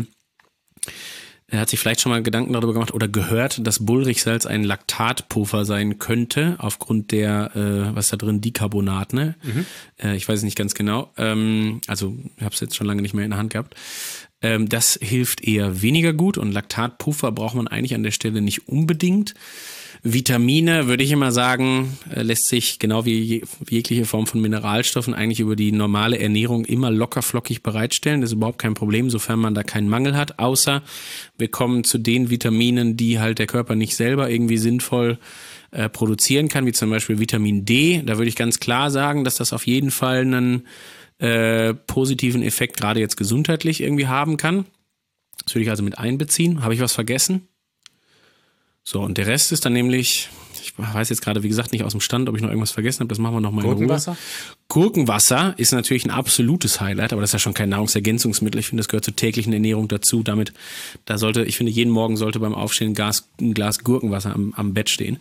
Er hat sich vielleicht schon mal Gedanken darüber gemacht oder gehört, dass Bullrichsalz ein Laktatpuffer sein könnte, aufgrund der, was da drin, Dicarbonat, ne? Ich weiß es nicht ganz genau. Also, ich habe es jetzt schon lange nicht mehr in der Hand gehabt. Das hilft eher weniger gut und Laktatpuffer braucht man eigentlich an der Stelle nicht unbedingt. Vitamine, würde ich immer sagen, lässt sich genau wie jegliche Form von Mineralstoffen eigentlich über die normale Ernährung immer lockerflockig bereitstellen. Das ist überhaupt kein Problem, sofern man da keinen Mangel hat. Außer wir kommen zu den Vitaminen, die halt der Körper nicht selber irgendwie sinnvoll produzieren kann, wie zum Beispiel Vitamin D. Da würde ich ganz klar sagen, dass das auf jeden Fall einen positiven Effekt gerade jetzt gesundheitlich irgendwie haben kann. Das würde ich also mit einbeziehen. Habe ich was vergessen? So, und der Rest ist dann nämlich, ich weiß jetzt gerade, wie gesagt, nicht aus dem Stand, ob ich noch irgendwas vergessen habe, das machen wir nochmal in Ruhe. Gurkenwasser? Gurkenwasser ist natürlich ein absolutes Highlight, aber das ist ja schon kein Nahrungsergänzungsmittel. Ich finde, das gehört zur täglichen Ernährung dazu. Ich finde, jeden Morgen sollte beim Aufstehen ein Glas Gurkenwasser am Bett stehen.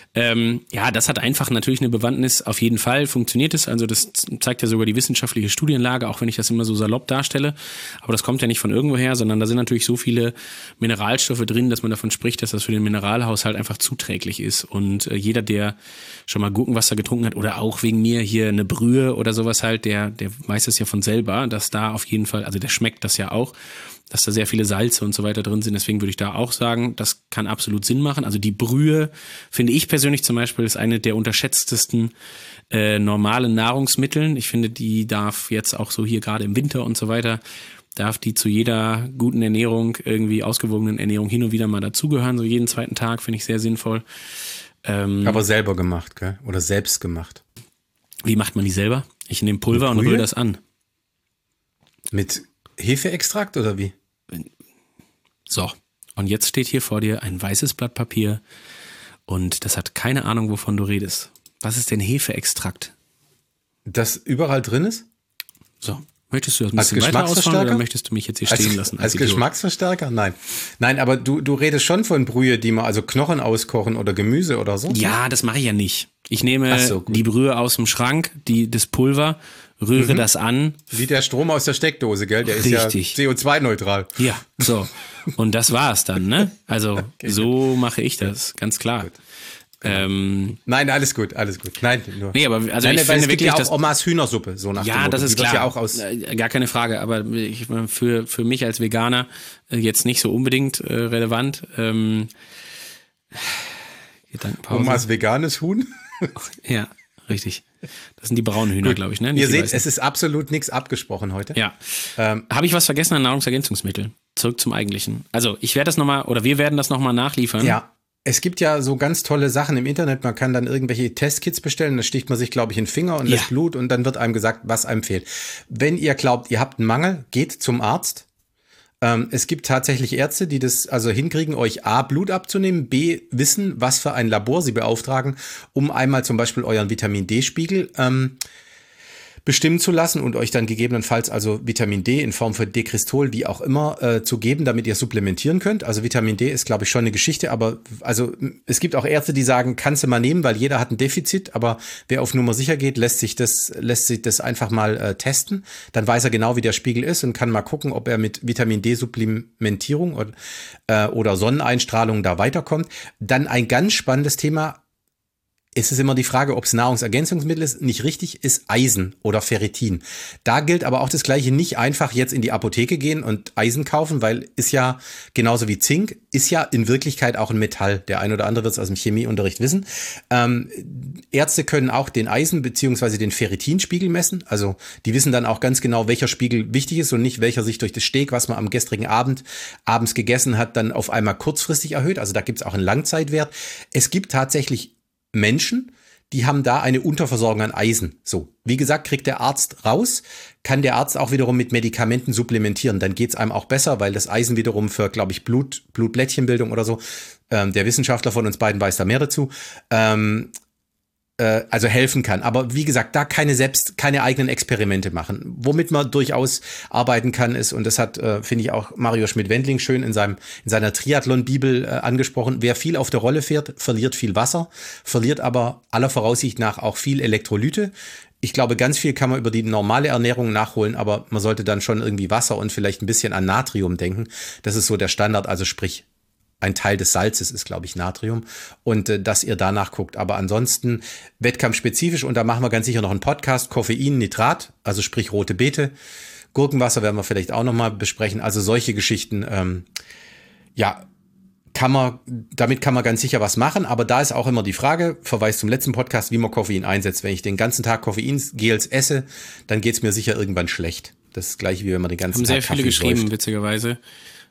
Das hat einfach natürlich eine Bewandtnis. Auf jeden Fall funktioniert es. Also das zeigt ja sogar die wissenschaftliche Studienlage, auch wenn ich das immer so salopp darstelle. Aber das kommt ja nicht von irgendwoher, sondern da sind natürlich so viele Mineralstoffe drin, dass man davon spricht, dass das für den Mineralhaushalt einfach zuträglich ist. Und jeder, der schon mal Gurkenwasser getrunken hat oder auch wegen mir hier eine Brühe oder sowas halt, der weiß es ja von selber, dass da auf jeden Fall, also der schmeckt das ja auch, dass da sehr viele Salze und so weiter drin sind. Deswegen würde ich da auch sagen, das kann absolut Sinn machen. Also die Brühe, finde ich persönlich zum Beispiel, ist eine der unterschätztesten normalen Nahrungsmitteln. Ich finde, die darf jetzt auch so hier gerade im Winter und so weiter, darf die zu jeder guten Ernährung, irgendwie ausgewogenen Ernährung hin und wieder mal dazugehören. So jeden zweiten Tag finde ich sehr sinnvoll. Aber selber gemacht, gell? Oder selbst gemacht. Wie macht man die selber? Ich nehme Pulver und rühre das an. Mit Hefeextrakt oder wie? So, und jetzt steht hier vor dir ein weißes Blatt Papier und das hat keine Ahnung, wovon du redest. Was ist denn Hefeextrakt? Das überall drin ist? So, möchtest du das ein bisschen weiter ausfahren oder möchtest du mich jetzt hier stehen lassen? Als Geschmacksverstärker? Nein. Nein, aber du redest schon von Brühe, die man, also Knochen auskochen oder Gemüse oder so? Ja, das mache ich ja nicht. Ich nehme die Brühe aus dem Schrank, das Pulver, rühre das an. Wie der Strom aus der Steckdose, gell? Der Richtig. Ist ja CO2-neutral. Ja, so. Und das war's dann, ne? Also so mache ich das, ganz klar. Nein, alles gut. Nein, nur. Nee, aber also ich finde wirklich, ja auch Omas Hühnersuppe, so nach dem Motto. Das ist klar. Ja auch aus gar keine Frage, aber für mich als Veganer jetzt nicht so unbedingt relevant. Omas veganes Huhn? Ja, richtig. Das sind die braunen Hühner, glaube ich, ne? Ihr seht, es ist absolut nichts abgesprochen heute. Ja. Habe ich was vergessen an Nahrungsergänzungsmitteln? Zurück zum Eigentlichen. Also ich werde das nochmal, oder wir werden das nochmal nachliefern. Ja. Es gibt ja so ganz tolle Sachen im Internet. Man kann dann irgendwelche Testkits bestellen. Da sticht man sich, glaube ich, in den Finger und lässt Blut und dann wird einem gesagt, was einem fehlt. Wenn ihr glaubt, ihr habt einen Mangel, geht zum Arzt. Es gibt tatsächlich Ärzte, die das also hinkriegen, euch A, Blut abzunehmen, B, wissen, was für ein Labor sie beauftragen, um einmal zum Beispiel euren Vitamin-D-Spiegel bestimmen zu lassen und euch dann gegebenenfalls also Vitamin D in Form von Dekristol, wie auch immer, zu geben, damit ihr supplementieren könnt. Also Vitamin D ist, glaube ich, schon eine Geschichte, aber also es gibt auch Ärzte, die sagen, kannst du mal nehmen, weil jeder hat ein Defizit, aber wer auf Nummer sicher geht, lässt sich das einfach mal testen. Dann weiß er genau, wie der Spiegel ist und kann mal gucken, ob er mit Vitamin D-Supplementierung oder Sonneneinstrahlung da weiterkommt. Dann ein ganz spannendes Thema. Es ist immer die Frage, ob es Nahrungsergänzungsmittel ist. Nicht richtig ist Eisen oder Ferritin. Da gilt aber auch das Gleiche, nicht einfach jetzt in die Apotheke gehen und Eisen kaufen, weil ist ja genauso wie Zink, ist ja in Wirklichkeit auch ein Metall. Der ein oder andere wird es aus dem Chemieunterricht wissen. Ärzte können auch den Eisen- bzw. den Ferritinspiegel messen. Also die wissen dann auch ganz genau, welcher Spiegel wichtig ist und nicht welcher sich durch das Steak, was man am gestrigen Abend abends gegessen hat, dann auf einmal kurzfristig erhöht. Also da gibt es auch einen Langzeitwert. Es gibt tatsächlich Menschen, die haben da eine Unterversorgung an Eisen. So, wie gesagt, kriegt der Arzt raus, kann der Arzt auch wiederum mit Medikamenten supplementieren. Dann geht's einem auch besser, weil das Eisen wiederum für, glaube ich, Blutblättchenbildung oder so, der Wissenschaftler von uns beiden weiß da mehr dazu, also helfen kann. Aber wie gesagt, da keine eigenen Experimente machen. Womit man durchaus arbeiten kann ist, und das hat, finde ich, auch Mario Schmidt-Wendling schön in seiner Triathlon-Bibel angesprochen, wer viel auf der Rolle fährt, verliert viel Wasser, verliert aber aller Voraussicht nach auch viel Elektrolyte. Ich glaube, ganz viel kann man über die normale Ernährung nachholen, aber man sollte dann schon irgendwie Wasser und vielleicht ein bisschen an Natrium denken. Das ist so der Standard, also sprich, ein Teil des Salzes ist, glaube ich, Natrium, und dass ihr danach guckt. Aber ansonsten wettkampfspezifisch, und da machen wir ganz sicher noch einen Podcast, Koffein, Nitrat, also sprich rote Beete, Gurkenwasser werden wir vielleicht auch nochmal besprechen. Also solche Geschichten, damit kann man ganz sicher was machen, aber da ist auch immer die Frage, Verweis zum letzten Podcast, wie man Koffein einsetzt. Wenn ich den ganzen Tag Koffeingels esse, dann geht's mir sicher irgendwann schlecht. Das ist gleich wie wenn man den ganzen Tag Kaffee Haben sehr viele geschrieben, säuft. Witzigerweise,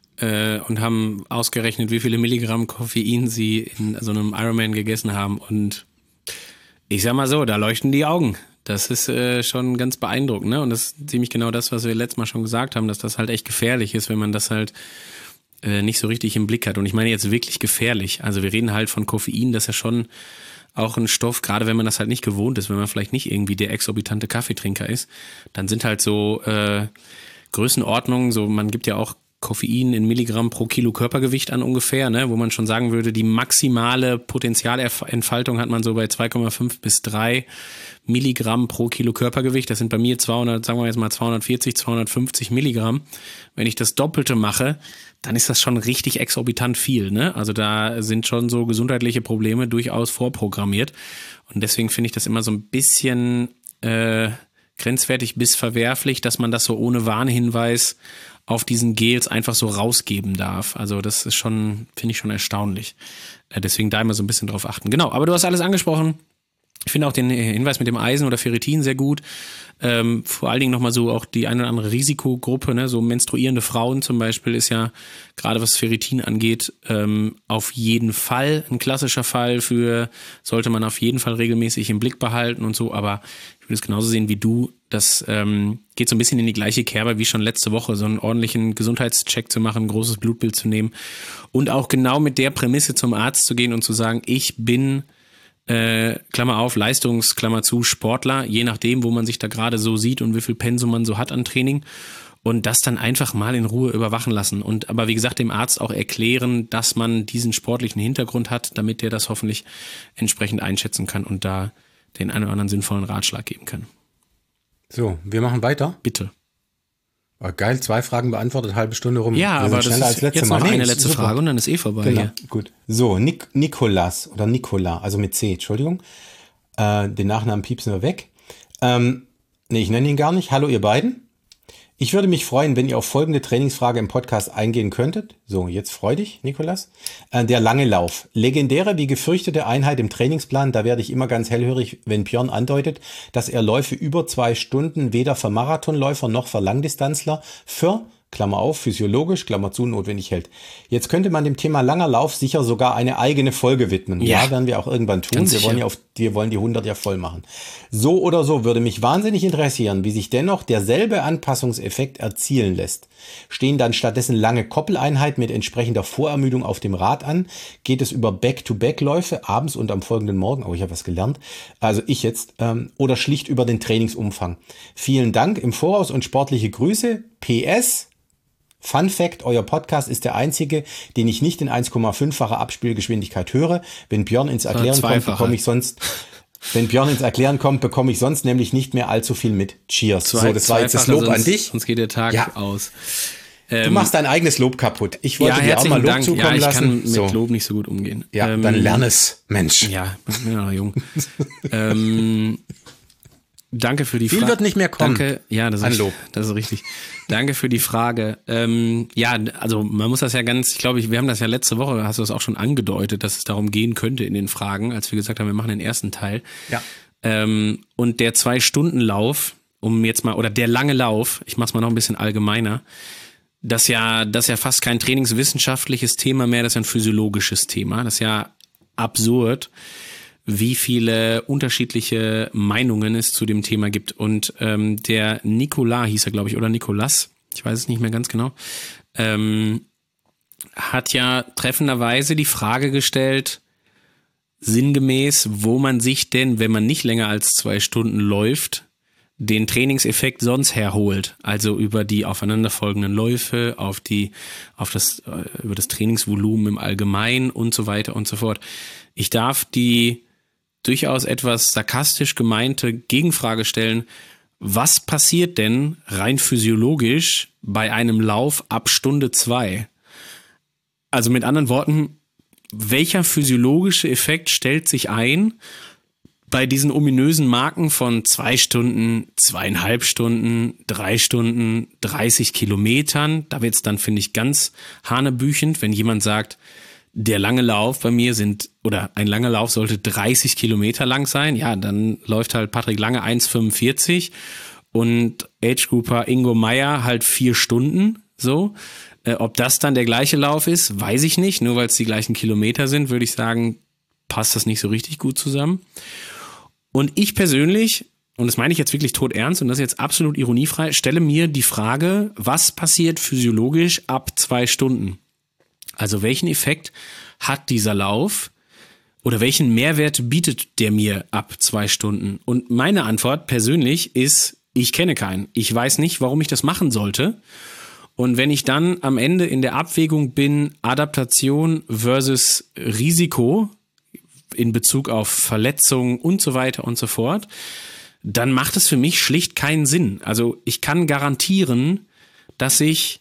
und haben ausgerechnet, wie viele Milligramm Koffein sie in so einem Ironman gegessen haben. Und ich sag mal so, da leuchten die Augen. Das ist schon ganz beeindruckend, ne? Und das ist ziemlich genau das, was wir letztes Mal schon gesagt haben, dass das halt echt gefährlich ist, wenn man das halt nicht so richtig im Blick hat. Und ich meine jetzt wirklich gefährlich. Also wir reden halt von Koffein, das ist ja schon auch ein Stoff, gerade wenn man das halt nicht gewohnt ist, wenn man vielleicht nicht irgendwie der exorbitante Kaffeetrinker ist, dann sind halt so Größenordnungen, so man gibt ja auch Koffein in Milligramm pro Kilo Körpergewicht an ungefähr, ne, wo man schon sagen würde, die maximale Potentialentfaltung hat man so bei 2,5 bis 3 Milligramm pro Kilo Körpergewicht. Das sind bei mir 200, sagen wir jetzt mal 240, 250 Milligramm. Wenn ich das Doppelte mache, dann ist das schon richtig exorbitant viel, ne? Also da sind schon so gesundheitliche Probleme durchaus vorprogrammiert. Und deswegen finde ich das immer so ein bisschen grenzwertig bis verwerflich, dass man das so ohne Warnhinweis auf diesen Gels einfach so rausgeben darf. Also das ist schon, finde ich schon erstaunlich. Deswegen da immer so ein bisschen drauf achten. Genau, aber du hast alles angesprochen. Ich finde auch den Hinweis mit dem Eisen oder Ferritin sehr gut. Vor allen Dingen nochmal so auch die eine oder andere Risikogruppe, ne? So menstruierende Frauen zum Beispiel ist ja, gerade was Ferritin angeht, auf jeden Fall ein klassischer Fall sollte man auf jeden Fall regelmäßig im Blick behalten und so, aber ich würde es genauso sehen wie du, das geht so ein bisschen in die gleiche Kerbe wie schon letzte Woche, so einen ordentlichen Gesundheitscheck zu machen, ein großes Blutbild zu nehmen und auch genau mit der Prämisse zum Arzt zu gehen und zu sagen, ich bin Klammer auf, Klammer zu, Sportler, je nachdem, wo man sich da gerade so sieht und wie viel Pensum man so hat an Training und das dann einfach mal in Ruhe überwachen lassen und aber wie gesagt dem Arzt auch erklären, dass man diesen sportlichen Hintergrund hat, damit der das hoffentlich entsprechend einschätzen kann und da den einen oder anderen sinnvollen Ratschlag geben kann. So, wir machen weiter. Bitte. Oh, geil, 2 Fragen beantwortet, halbe Stunde rum. Ja, aber das ist jetzt noch eine letzte Frage und dann ist vorbei. Genau, hier. gut. So, Nikolas oder Nikola, also mit C, Entschuldigung. Den Nachnamen piepsen wir weg. Ich nenne ihn gar nicht. Hallo ihr beiden. Ich würde mich freuen, wenn ihr auf folgende Trainingsfrage im Podcast eingehen könntet. So, jetzt freu dich, Nikolas. Der lange Lauf. Legendäre wie gefürchtete Einheit im Trainingsplan. Da werde ich immer ganz hellhörig, wenn Björn andeutet, dass er Läufe über 2 Stunden weder für Marathonläufer noch für Langdistanzler für, Klammer auf, physiologisch, Klammer zu, notwendig hält. Jetzt könnte man dem Thema langer Lauf sicher sogar eine eigene Folge widmen. Ja, werden wir auch irgendwann tun. Wir wollen die 100 ja voll machen. So oder so würde mich wahnsinnig interessieren, wie sich dennoch derselbe Anpassungseffekt erzielen lässt. Stehen dann stattdessen lange Koppeleinheiten mit entsprechender Vorermüdung auf dem Rad an? Geht es über Back-to-Back-Läufe abends und am folgenden Morgen? Oh, ich habe was gelernt. Also ich jetzt. Oder schlicht über den Trainingsumfang. Vielen Dank im Voraus und sportliche Grüße. PS. Fun Fact, euer Podcast ist der einzige, den ich nicht in 1,5-facher Abspielgeschwindigkeit höre. Wenn Björn ins Erklären kommt, bekomme ich sonst nämlich nicht mehr allzu viel mit. Cheers. So, das war jetzt das Lob an dich. Sonst geht der Tag aus. Du machst dein eigenes Lob kaputt. Ich wollte dir auch mal Lob zukommen lassen. Ich kann mit Lob nicht so gut umgehen. Ja, dann lern es, Mensch. Ja, ich bin ja noch jung. Danke für die Frage. Viel wird nicht mehr kommen. Danke, ja, das ist richtig. Danke für die Frage. Also man muss das ja ich glaube, wir haben das ja letzte Woche, hast du das auch schon angedeutet, dass es darum gehen könnte in den Fragen, als wir gesagt haben, wir machen den ersten Teil. Ja. Und der 2-Stunden-Lauf, oder der lange Lauf, ich mach's mal noch ein bisschen allgemeiner, das ist ja fast kein trainingswissenschaftliches Thema mehr, das ist ja ein physiologisches Thema. Das ist ja absurd, wie viele unterschiedliche Meinungen es zu dem Thema gibt. Und der Nikola hieß er, glaube ich, oder Nikolas, ich weiß es nicht mehr ganz genau, hat ja treffenderweise die Frage gestellt, sinngemäß, wo man sich denn, wenn man nicht länger als 2 Stunden läuft, den Trainingseffekt sonst herholt. Also über die aufeinanderfolgenden Läufe, über das Trainingsvolumen im Allgemeinen und so weiter und so fort. Ich darf die durchaus etwas sarkastisch gemeinte Gegenfrage stellen, was passiert denn rein physiologisch bei einem Lauf ab Stunde 2? Also mit anderen Worten, welcher physiologische Effekt stellt sich ein, bei diesen ominösen Marken von 2 Stunden, 2,5 Stunden, 3 Stunden, 30 Kilometern, da wird es dann, finde ich, ganz hanebüchend, wenn jemand sagt, der lange Lauf bei mir ein langer Lauf sollte 30 Kilometer lang sein. Ja, dann läuft halt Patrick Lange 1,45 und Age-Grouper Ingo Meier halt 4 Stunden, so. Ob das dann der gleiche Lauf ist, weiß ich nicht. Nur weil es die gleichen Kilometer sind, würde ich sagen, passt das nicht so richtig gut zusammen. Und ich persönlich, und das meine ich jetzt wirklich todernst und das ist jetzt absolut ironiefrei, stelle mir die Frage, was passiert physiologisch ab 2 Stunden? Also welchen Effekt hat dieser Lauf oder welchen Mehrwert bietet der mir ab 2 Stunden? Und meine Antwort persönlich ist, ich kenne keinen. Ich weiß nicht, warum ich das machen sollte. Und wenn ich dann am Ende in der Abwägung bin, Adaptation versus Risiko, in Bezug auf Verletzungen und so weiter und so fort, dann macht es für mich schlicht keinen Sinn. Also ich kann garantieren, dass ich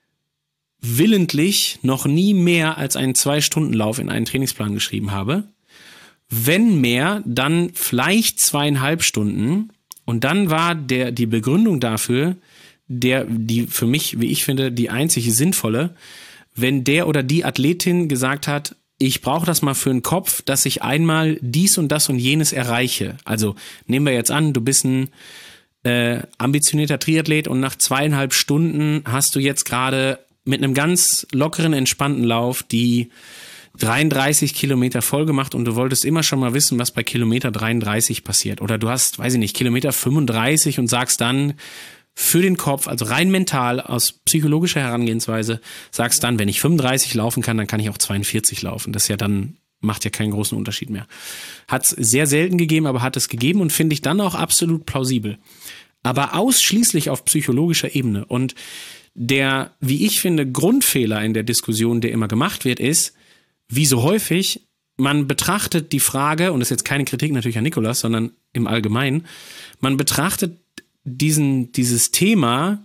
willentlich noch nie mehr als einen 2-Stunden-Lauf in einen Trainingsplan geschrieben habe. Wenn mehr, dann vielleicht 2,5 Stunden. Und dann war die Begründung dafür, die für mich, wie ich finde, die einzig sinnvolle, wenn der oder die Athletin gesagt hat, ich brauche das mal für den Kopf, dass ich einmal dies und das und jenes erreiche. Also nehmen wir jetzt an, du bist ein ambitionierter Triathlet und nach 2,5 Stunden hast du jetzt gerade mit einem ganz lockeren, entspannten Lauf die 33 Kilometer voll gemacht und du wolltest immer schon mal wissen, was bei Kilometer 33 passiert. Oder du hast, weiß ich nicht, Kilometer 35 und sagst dann für den Kopf, also rein mental, aus psychologischer Herangehensweise, sagst dann, wenn ich 35 laufen kann, dann kann ich auch 42 laufen. Das ist ja dann, macht ja keinen großen Unterschied mehr. Hat es sehr selten gegeben, aber hat es gegeben und finde ich dann auch absolut plausibel. Aber ausschließlich auf psychologischer Ebene. Und der, wie ich finde, Grundfehler in der Diskussion, der immer gemacht wird, ist, wie so häufig, man betrachtet die Frage, und das ist jetzt keine Kritik natürlich an Nikolas, sondern im Allgemeinen, man betrachtet dieses Thema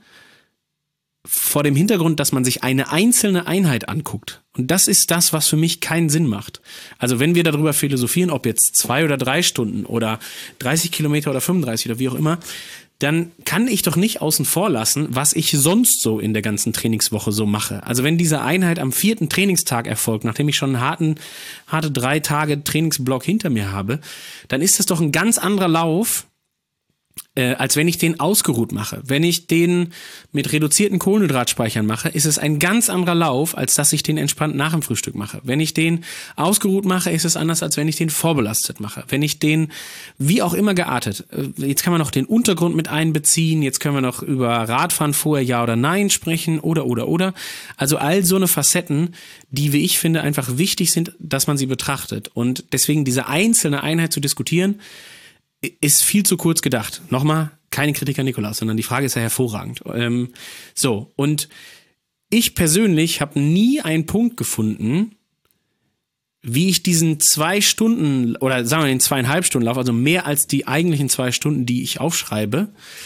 vor dem Hintergrund, dass man sich eine einzelne Einheit anguckt. Und das ist das, was für mich keinen Sinn macht. Also wenn wir darüber philosophieren, ob jetzt 2 oder 3 Stunden oder 30 Kilometer oder 35 oder wie auch immer, dann kann ich doch nicht außen vor lassen, was ich sonst so in der ganzen Trainingswoche so mache. Also wenn diese Einheit am 4. Trainingstag erfolgt, nachdem ich schon einen harte 3 Tage Trainingsblock hinter mir habe, dann ist das doch ein ganz anderer Lauf, als wenn ich den ausgeruht mache. Wenn ich den mit reduzierten Kohlenhydratspeichern mache, ist es ein ganz anderer Lauf, als dass ich den entspannt nach dem Frühstück mache. Wenn ich den ausgeruht mache, ist es anders, als wenn ich den vorbelastet mache. Wenn ich den wie auch immer geartet, jetzt kann man noch den Untergrund mit einbeziehen, jetzt können wir noch über Radfahren vorher ja oder nein sprechen oder. Also all so eine Facetten, die, wie ich finde, einfach wichtig sind, dass man sie betrachtet. Und deswegen diese einzelne Einheit zu diskutieren, ist viel zu kurz gedacht. Nochmal, keine Kritik an Nikolaus, sondern die Frage ist ja hervorragend. Und ich persönlich habe nie einen Punkt gefunden, wie ich diesen 2 Stunden oder sagen wir den 2,5 Stunden Lauf, also mehr als die eigentlichen 2 Stunden, die ich aufschreibe,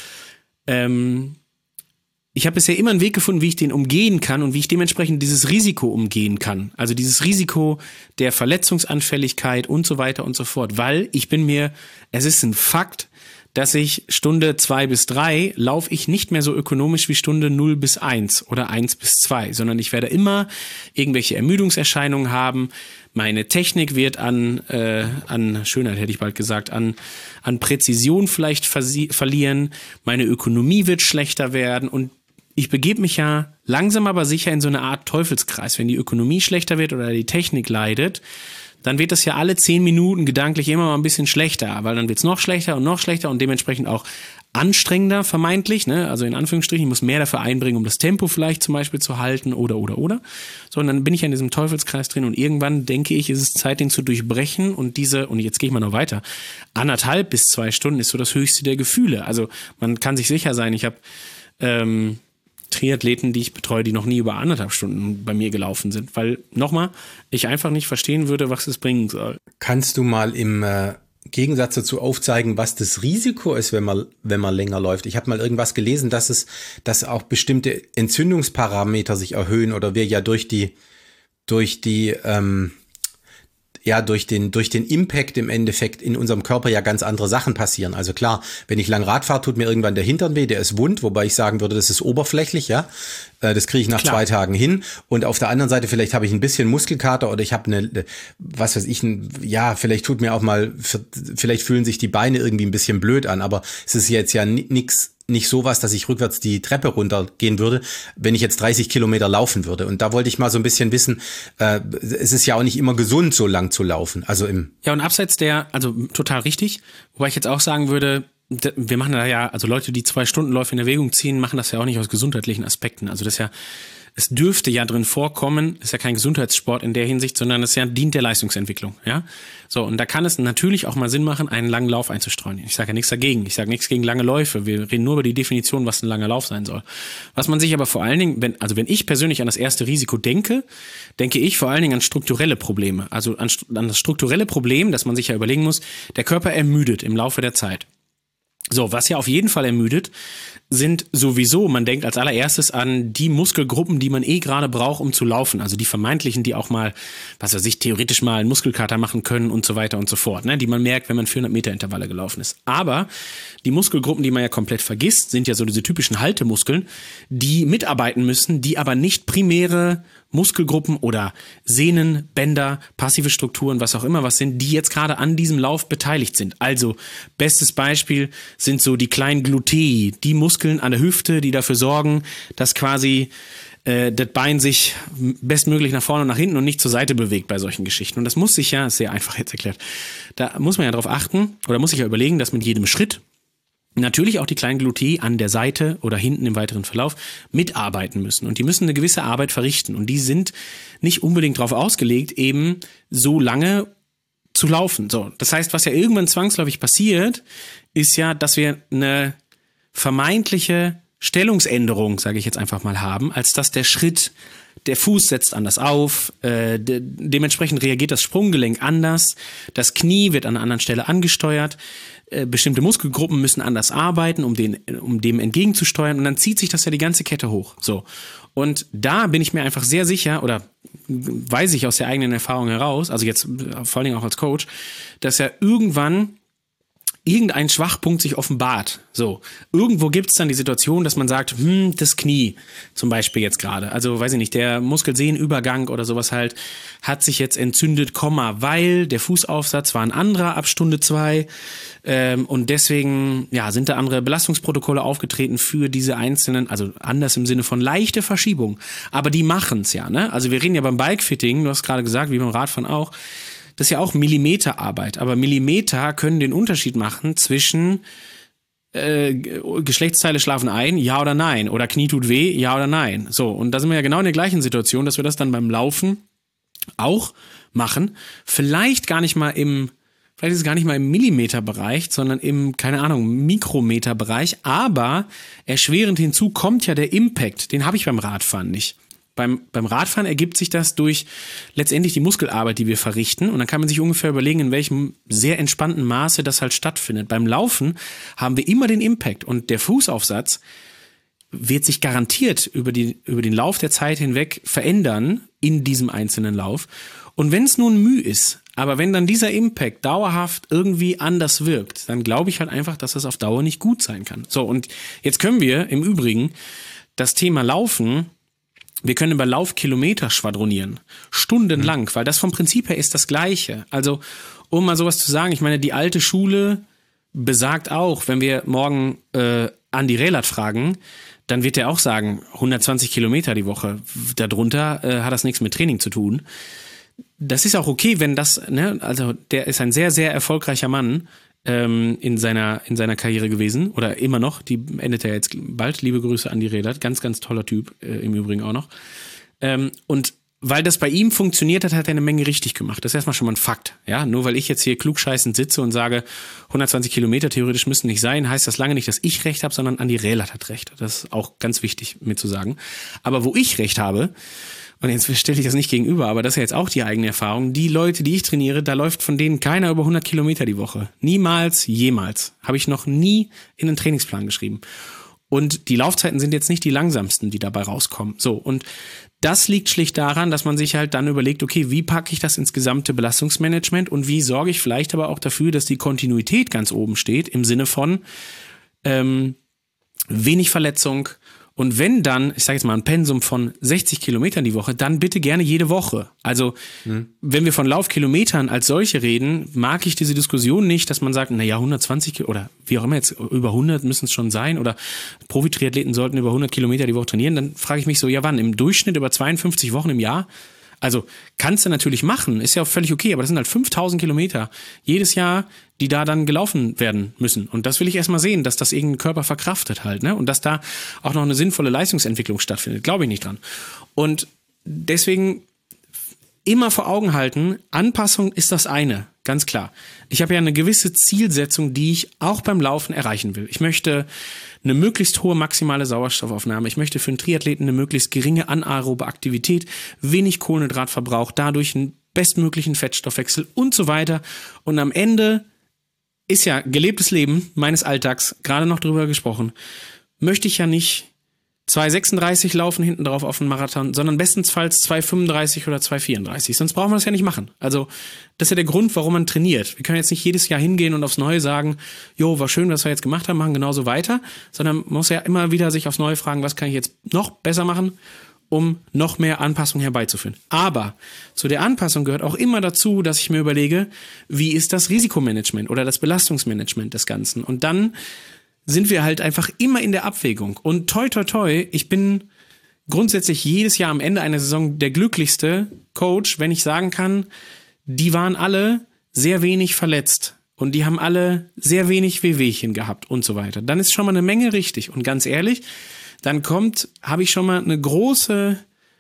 ich habe bisher immer einen Weg gefunden, wie ich den umgehen kann und wie ich dementsprechend dieses Risiko umgehen kann. Also dieses Risiko der Verletzungsanfälligkeit und so weiter und so fort. Weil es ist ein Fakt, dass ich Stunde 2 bis 3 laufe ich nicht mehr so ökonomisch wie Stunde 0 bis 1 oder 1 bis 2, sondern ich werde immer irgendwelche Ermüdungserscheinungen haben. Meine Technik wird an Schönheit, hätte ich bald gesagt, an Präzision vielleicht verlieren. Meine Ökonomie wird schlechter werden und ich begebe mich ja langsam aber sicher in so eine Art Teufelskreis. Wenn die Ökonomie schlechter wird oder die Technik leidet, dann wird das ja alle 10 Minuten gedanklich immer mal ein bisschen schlechter, weil dann wird es noch schlechter und dementsprechend auch anstrengender vermeintlich, ne? Also in Anführungsstrichen, ich muss mehr dafür einbringen, um das Tempo vielleicht zum Beispiel zu halten oder. So, und dann bin ich ja in diesem Teufelskreis drin und irgendwann denke ich, ist es Zeit, den zu durchbrechen und jetzt gehe ich mal noch weiter, 1,5 bis 2 Stunden ist so das höchste der Gefühle. Also man kann sich sicher sein, ich habe Triathleten, die ich betreue, die noch nie über 1,5 Stunden bei mir gelaufen sind, weil, nochmal, ich einfach nicht verstehen würde, was es bringen soll. Kannst du mal im Gegensatz dazu aufzeigen, was das Risiko ist, wenn man länger läuft? Ich habe mal irgendwas gelesen, dass auch bestimmte Entzündungsparameter sich erhöhen oder wir ja durch die ja durch den Impact im Endeffekt in unserem Körper ja ganz andere Sachen passieren. Also klar, wenn ich lang Rad fahre, tut mir irgendwann der Hintern weh, der ist wund, wobei ich sagen würde, das ist oberflächlich, ja. Das kriege ich nach 2 Tagen hin. Und auf der anderen Seite, vielleicht habe ich ein bisschen Muskelkater oder ich habe was weiß ich, vielleicht tut mir auch mal, vielleicht fühlen sich die Beine irgendwie ein bisschen blöd an, aber es ist jetzt ja nicht sowas, dass ich rückwärts die Treppe runtergehen würde, wenn ich jetzt 30 Kilometer laufen würde. Und da wollte ich mal so ein bisschen wissen, es ist ja auch nicht immer gesund, so lang zu laufen. Also ja, und abseits also total richtig, wobei ich jetzt auch sagen würde, wir machen da ja, also Leute, die 2-Stunden-Läufe in Erwägung ziehen, machen das ja auch nicht aus gesundheitlichen Aspekten. Also das ist ja, es dürfte ja drin vorkommen, ist ja kein Gesundheitssport in der Hinsicht, sondern es ja dient der Leistungsentwicklung, ja. So, und da kann es natürlich auch mal Sinn machen, einen langen Lauf einzustreuen. Ich sage ja nichts dagegen. Ich sage nichts gegen lange Läufe. Wir reden nur über die Definition, was ein langer Lauf sein soll. Was man sich aber vor allen Dingen, wenn ich persönlich an das erste Risiko denke ich vor allen Dingen an strukturelle Probleme. Also an das strukturelle Problem, dass man sich ja überlegen muss, der Körper ermüdet im Laufe der Zeit. So, was ja auf jeden Fall ermüdet, sind sowieso, man denkt als allererstes an die Muskelgruppen, die man gerade braucht, um zu laufen. Also die vermeintlichen, die auch mal, was weiß ich, theoretisch mal einen Muskelkater machen können und so weiter und so fort, ne? Die man merkt, wenn man 400 Meter Intervalle gelaufen ist. Aber die Muskelgruppen, die man ja komplett vergisst, sind ja so diese typischen Haltemuskeln, die mitarbeiten müssen, die aber nicht primäre Muskelgruppen oder Sehnen, Bänder, passive Strukturen, was auch immer was sind, die jetzt gerade an diesem Lauf beteiligt sind. Also, bestes Beispiel sind so die kleinen Glutei, die Muskeln an der Hüfte, die dafür sorgen, dass quasi das Bein sich bestmöglich nach vorne und nach hinten und nicht zur Seite bewegt bei solchen Geschichten. Und das muss sich ja, ist sehr einfach jetzt erklärt, da muss man ja drauf achten oder muss sich ja überlegen, dass mit jedem Schritt natürlich auch die kleinen Glutei an der Seite oder hinten im weiteren Verlauf mitarbeiten müssen. Und die müssen eine gewisse Arbeit verrichten. Und die sind nicht unbedingt darauf ausgelegt, eben so lange zu laufen. So, das heißt, was ja irgendwann zwangsläufig passiert, ist ja, dass wir eine vermeintliche Stellungsänderung, sage ich jetzt einfach mal, haben, als dass der Fuß setzt anders auf, dementsprechend reagiert das Sprunggelenk anders, das Knie wird an einer anderen Stelle angesteuert, bestimmte Muskelgruppen müssen anders arbeiten, um dem entgegenzusteuern, und dann zieht sich das ja die ganze Kette hoch. So. Und da bin ich mir einfach sehr sicher, oder weiß ich aus der eigenen Erfahrung heraus, also jetzt vor allen Dingen auch als Coach, dass ja irgendwann irgendein Schwachpunkt sich offenbart. So, irgendwo gibt's dann die Situation, dass man sagt, das Knie zum Beispiel jetzt gerade, also weiß ich nicht, der Muskelsehnenübergang oder sowas halt, hat sich jetzt entzündet, weil der Fußaufsatz war ein anderer ab Stunde 2 und deswegen sind da andere Belastungsprotokolle aufgetreten für diese einzelnen, also anders im Sinne von leichte Verschiebung, aber die machen's ja, ne? Also wir reden ja beim Bikefitting, du hast gerade gesagt, wie beim Radfahren auch, das ist ja auch Millimeterarbeit, aber Millimeter können den Unterschied machen zwischen Geschlechtsteile schlafen ein, ja oder nein, oder Knie tut weh, ja oder nein. So, und da sind wir ja genau in der gleichen Situation, dass wir das dann beim Laufen auch machen. Vielleicht ist es gar nicht mal im Millimeterbereich, sondern im, keine Ahnung, Mikrometerbereich, aber erschwerend hinzu kommt ja der Impact, den habe ich beim Radfahren nicht. Beim Radfahren ergibt sich das durch letztendlich die Muskelarbeit, die wir verrichten. Und dann kann man sich ungefähr überlegen, in welchem sehr entspannten Maße das halt stattfindet. Beim Laufen haben wir immer den Impact. Und der Fußaufsatz wird sich garantiert über den Lauf der Zeit hinweg verändern in diesem einzelnen Lauf. Und wenn es nur ein Mühe ist, aber wenn dann dieser Impact dauerhaft irgendwie anders wirkt, dann glaube ich halt einfach, dass das auf Dauer nicht gut sein kann. So, und jetzt können wir im Übrigen das Thema Laufen, wir können über Laufkilometer schwadronieren, stundenlang, weil das vom Prinzip her ist das Gleiche. Also, um mal sowas zu sagen, ich meine, die alte Schule besagt auch, wenn wir morgen Andi Rehlert fragen, dann wird er auch sagen, 120 Kilometer die Woche, darunter hat das nichts mit Training zu tun. Das ist auch okay, wenn das, ne, also der ist ein sehr, sehr erfolgreicher Mann in seiner Karriere gewesen oder immer noch, die endet ja jetzt bald, liebe Grüße an die Rehlert, ganz, ganz toller Typ, im Übrigen auch noch. Und weil das bei ihm funktioniert hat, hat er eine Menge richtig gemacht. Das ist erstmal schon mal ein Fakt. Ja, nur weil ich jetzt hier klugscheißend sitze und sage, 120 Kilometer theoretisch müssen nicht sein, heißt das lange nicht, dass ich recht habe, sondern Andi Rehlert hat recht. Das ist auch ganz wichtig mir zu sagen. Aber wo ich recht habe, und jetzt stelle ich das nicht gegenüber, aber das ist ja jetzt auch die eigene Erfahrung. Die Leute, die ich trainiere, da läuft von denen keiner über 100 Kilometer die Woche. Niemals, jemals. Habe ich noch nie in einen Trainingsplan geschrieben. Und die Laufzeiten sind jetzt nicht die langsamsten, die dabei rauskommen. So, und das liegt schlicht daran, dass man sich halt dann überlegt, okay, wie packe ich das ins gesamte Belastungsmanagement und wie sorge ich vielleicht aber auch dafür, dass die Kontinuität ganz oben steht, im Sinne von wenig Verletzung. Und wenn dann, ich sage jetzt mal ein Pensum von 60 Kilometern die Woche, dann bitte gerne jede Woche. Also wenn wir von Laufkilometern als solche reden, mag ich diese Diskussion nicht, dass man sagt, 120 oder wie auch immer jetzt, über 100 müssen es schon sein oder Profi-Triathleten sollten über 100 Kilometer die Woche trainieren. Dann frage ich mich so, ja wann? Im Durchschnitt über 52 Wochen im Jahr? Also kannst du natürlich machen, ist ja auch völlig okay, aber das sind halt 5000 Kilometer jedes Jahr, die da dann gelaufen werden müssen. Und das will ich erstmal sehen, dass das irgendein Körper verkraftet halt, ne? Und dass da auch noch eine sinnvolle Leistungsentwicklung stattfindet, glaube ich nicht dran. Und deswegen immer vor Augen halten, Anpassung ist das eine, ganz klar. Ich habe ja eine gewisse Zielsetzung, die ich auch beim Laufen erreichen will. Ich möchte eine möglichst hohe maximale Sauerstoffaufnahme. Ich möchte für einen Triathleten eine möglichst geringe anaerobe Aktivität, wenig Kohlenhydratverbrauch, dadurch einen bestmöglichen Fettstoffwechsel und so weiter. Und am Ende ist ja gelebtes Leben meines Alltags, gerade noch drüber gesprochen, möchte ich ja nicht 2,36 laufen hinten drauf auf den Marathon, sondern bestenfalls 2,35 oder 2,34. Sonst brauchen wir das ja nicht machen. Also das ist ja der Grund, warum man trainiert. Wir können jetzt nicht jedes Jahr hingehen und aufs Neue sagen, jo, war schön, was wir jetzt gemacht haben, machen genauso weiter, sondern man muss ja immer wieder sich aufs Neue fragen, was kann ich jetzt noch besser machen, um noch mehr Anpassung herbeizuführen. Aber zu der Anpassung gehört auch immer dazu, dass ich mir überlege, wie ist das Risikomanagement oder das Belastungsmanagement des Ganzen? Und dann sind wir halt einfach immer in der Abwägung. Und toi, toi, toi, ich bin grundsätzlich jedes Jahr am Ende einer Saison der glücklichste Coach, wenn ich sagen kann, die waren alle sehr wenig verletzt und die haben alle sehr wenig Wehwehchen gehabt und so weiter. Dann ist schon mal eine Menge richtig. Und ganz ehrlich, dann habe ich schon mal einen großen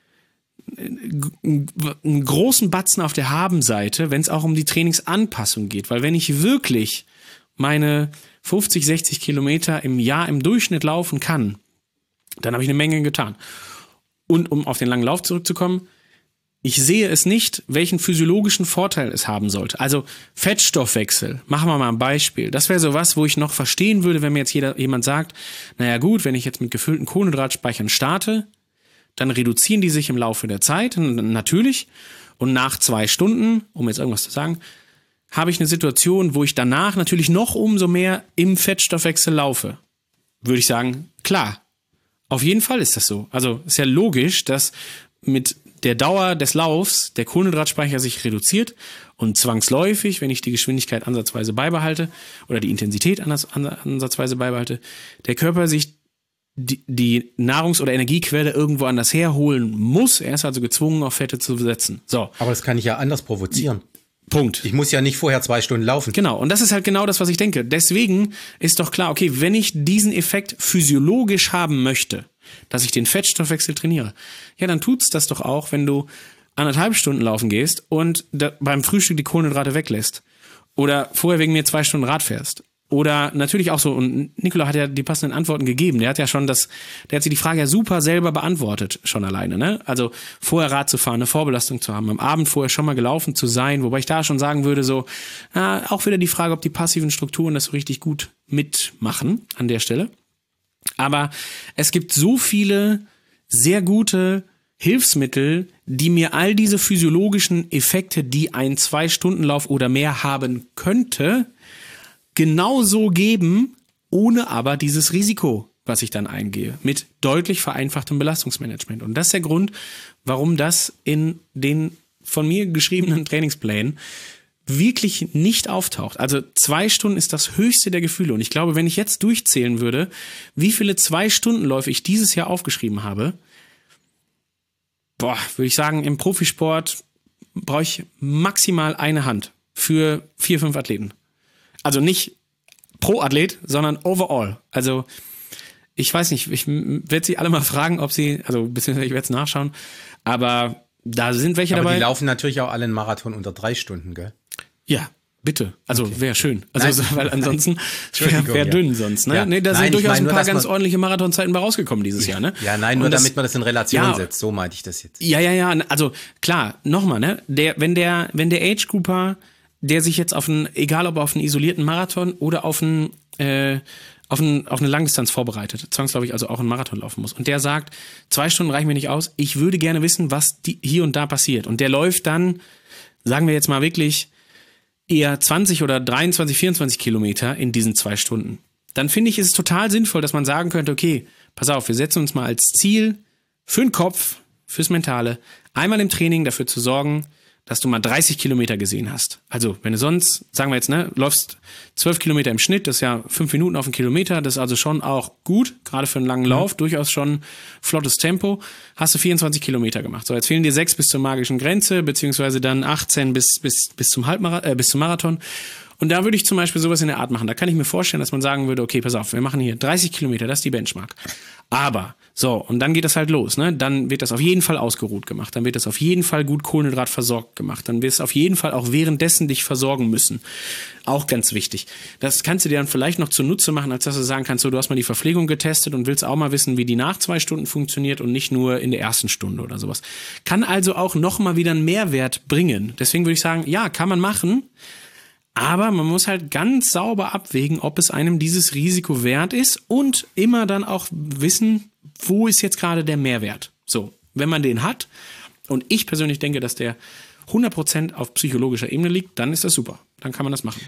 Batzen auf der Habenseite, wenn es auch um die Trainingsanpassung geht. Weil wenn ich wirklich meine 50, 60 Kilometer im Jahr im Durchschnitt laufen kann, dann habe ich eine Menge getan. Und um auf den langen Lauf zurückzukommen, ich sehe es nicht, welchen physiologischen Vorteil es haben sollte. Also Fettstoffwechsel, machen wir mal ein Beispiel. Das wäre sowas, wo ich noch verstehen würde, wenn mir jetzt jemand sagt, naja gut, wenn ich jetzt mit gefüllten Kohlenhydratspeichern starte, dann reduzieren die sich im Laufe der Zeit, natürlich. Und nach 2 Stunden, um jetzt irgendwas zu sagen, habe ich eine Situation, wo ich danach natürlich noch umso mehr im Fettstoffwechsel laufe. Würde ich sagen, klar, auf jeden Fall ist das so. Also ist ja logisch, dass mit der Dauer des Laufs der Kohlenhydratspeicher sich reduziert und zwangsläufig, wenn ich die Geschwindigkeit ansatzweise beibehalte oder die Intensität ansatzweise beibehalte, der Körper sich die Nahrungs- oder Energiequelle irgendwo anders herholen muss. Er ist also gezwungen, auf Fette zu setzen. So. Aber das kann ich ja anders provozieren. Punkt. Ich muss ja nicht vorher 2 Stunden laufen. Genau, und das ist halt genau das, was ich denke. Deswegen ist doch klar, okay, wenn ich diesen Effekt physiologisch haben möchte, dass ich den Fettstoffwechsel trainiere, ja, dann tut's das doch auch, wenn du 1,5 Stunden laufen gehst und beim Frühstück die Kohlenhydrate weglässt. Oder vorher wegen mir 2 Stunden Rad fährst. Oder natürlich auch so, und Nicola hat ja die passenden Antworten gegeben. Der hat sich die Frage ja super selber beantwortet, schon alleine, ne? Also vorher Rad zu fahren, eine Vorbelastung zu haben, am Abend vorher schon mal gelaufen zu sein, wobei ich da schon sagen würde, so, auch wieder die Frage, ob die passiven Strukturen das so richtig gut mitmachen an der Stelle. Aber es gibt so viele sehr gute Hilfsmittel, die mir all diese physiologischen Effekte, die ein 2-Stunden-Lauf oder mehr haben könnte, genauso geben, ohne aber dieses Risiko, was ich dann eingehe, mit deutlich vereinfachtem Belastungsmanagement. Und das ist der Grund, warum das in den von mir geschriebenen Trainingsplänen wirklich nicht auftaucht. Also 2 Stunden ist das höchste der Gefühle. Und ich glaube, wenn ich jetzt durchzählen würde, wie viele 2-Stunden-Läufe ich dieses Jahr aufgeschrieben habe, würde ich sagen, im Profisport brauche ich maximal eine Hand für 4, 5 Athleten. Also nicht pro Athlet, sondern overall. Also ich weiß nicht, ich werde sie alle mal fragen, beziehungsweise ich werde es nachschauen, aber da sind welche dabei. Aber die laufen natürlich auch alle einen Marathon unter 3 Stunden, gell? Ja, bitte. Also okay. Wäre schön. Also weil ansonsten wäre dünn sonst. Ne? Ja. Nee, da sind durchaus ein paar ganz ordentliche Marathonzeiten bei rausgekommen dieses Jahr. Ne? Ja, nein, nur damit man das in Relation setzt. So meinte ich das jetzt. Ja. Also klar, nochmal, ne? Wenn der Age-Grouper, der sich jetzt egal ob auf einen isolierten Marathon oder auf einen auf eine Langdistanz vorbereitet, zwangsläufig also auch einen Marathon laufen muss. Und der sagt, 2 Stunden reichen mir nicht aus, ich würde gerne wissen, was hier und da passiert. Und der läuft dann, sagen wir jetzt mal wirklich, eher 20 oder 23, 24 Kilometer in diesen 2 Stunden. Dann finde ich, ist es total sinnvoll, dass man sagen könnte, okay, pass auf, wir setzen uns mal als Ziel für den Kopf, fürs Mentale, einmal im Training dafür zu sorgen, dass du mal 30 Kilometer gesehen hast. Also, wenn du sonst, sagen wir jetzt, läufst 12 Kilometer im Schnitt, das ist ja 5 Minuten auf einen Kilometer, das ist also schon auch gut, gerade für einen langen Lauf, durchaus schon flottes Tempo, hast du 24 Kilometer gemacht. So, jetzt fehlen dir 6 bis zur magischen Grenze, beziehungsweise dann 18 bis zum Marathon. Und da würde ich zum Beispiel sowas in der Art machen. Da kann ich mir vorstellen, dass man sagen würde, okay, pass auf, wir machen hier 30 Kilometer, das ist die Benchmark. Aber, so, und dann geht das halt los, ne? Dann wird das auf jeden Fall ausgeruht gemacht. Dann wird das auf jeden Fall gut Kohlenhydrat versorgt gemacht. Dann wirst du auf jeden Fall auch währenddessen dich versorgen müssen. Auch ganz wichtig. Das kannst du dir dann vielleicht noch zunutze machen, als dass du sagen kannst, so, du hast mal die Verpflegung getestet und willst auch mal wissen, wie die nach 2 Stunden funktioniert und nicht nur in der ersten Stunde oder sowas. Kann also auch nochmal wieder einen Mehrwert bringen. Deswegen würde ich sagen, ja, kann man machen. Aber man muss halt ganz sauber abwägen, ob es einem dieses Risiko wert ist und immer dann auch wissen, wo ist jetzt gerade der Mehrwert. So, wenn man den hat und ich persönlich denke, dass der 100% auf psychologischer Ebene liegt, dann ist das super. Dann kann man das machen.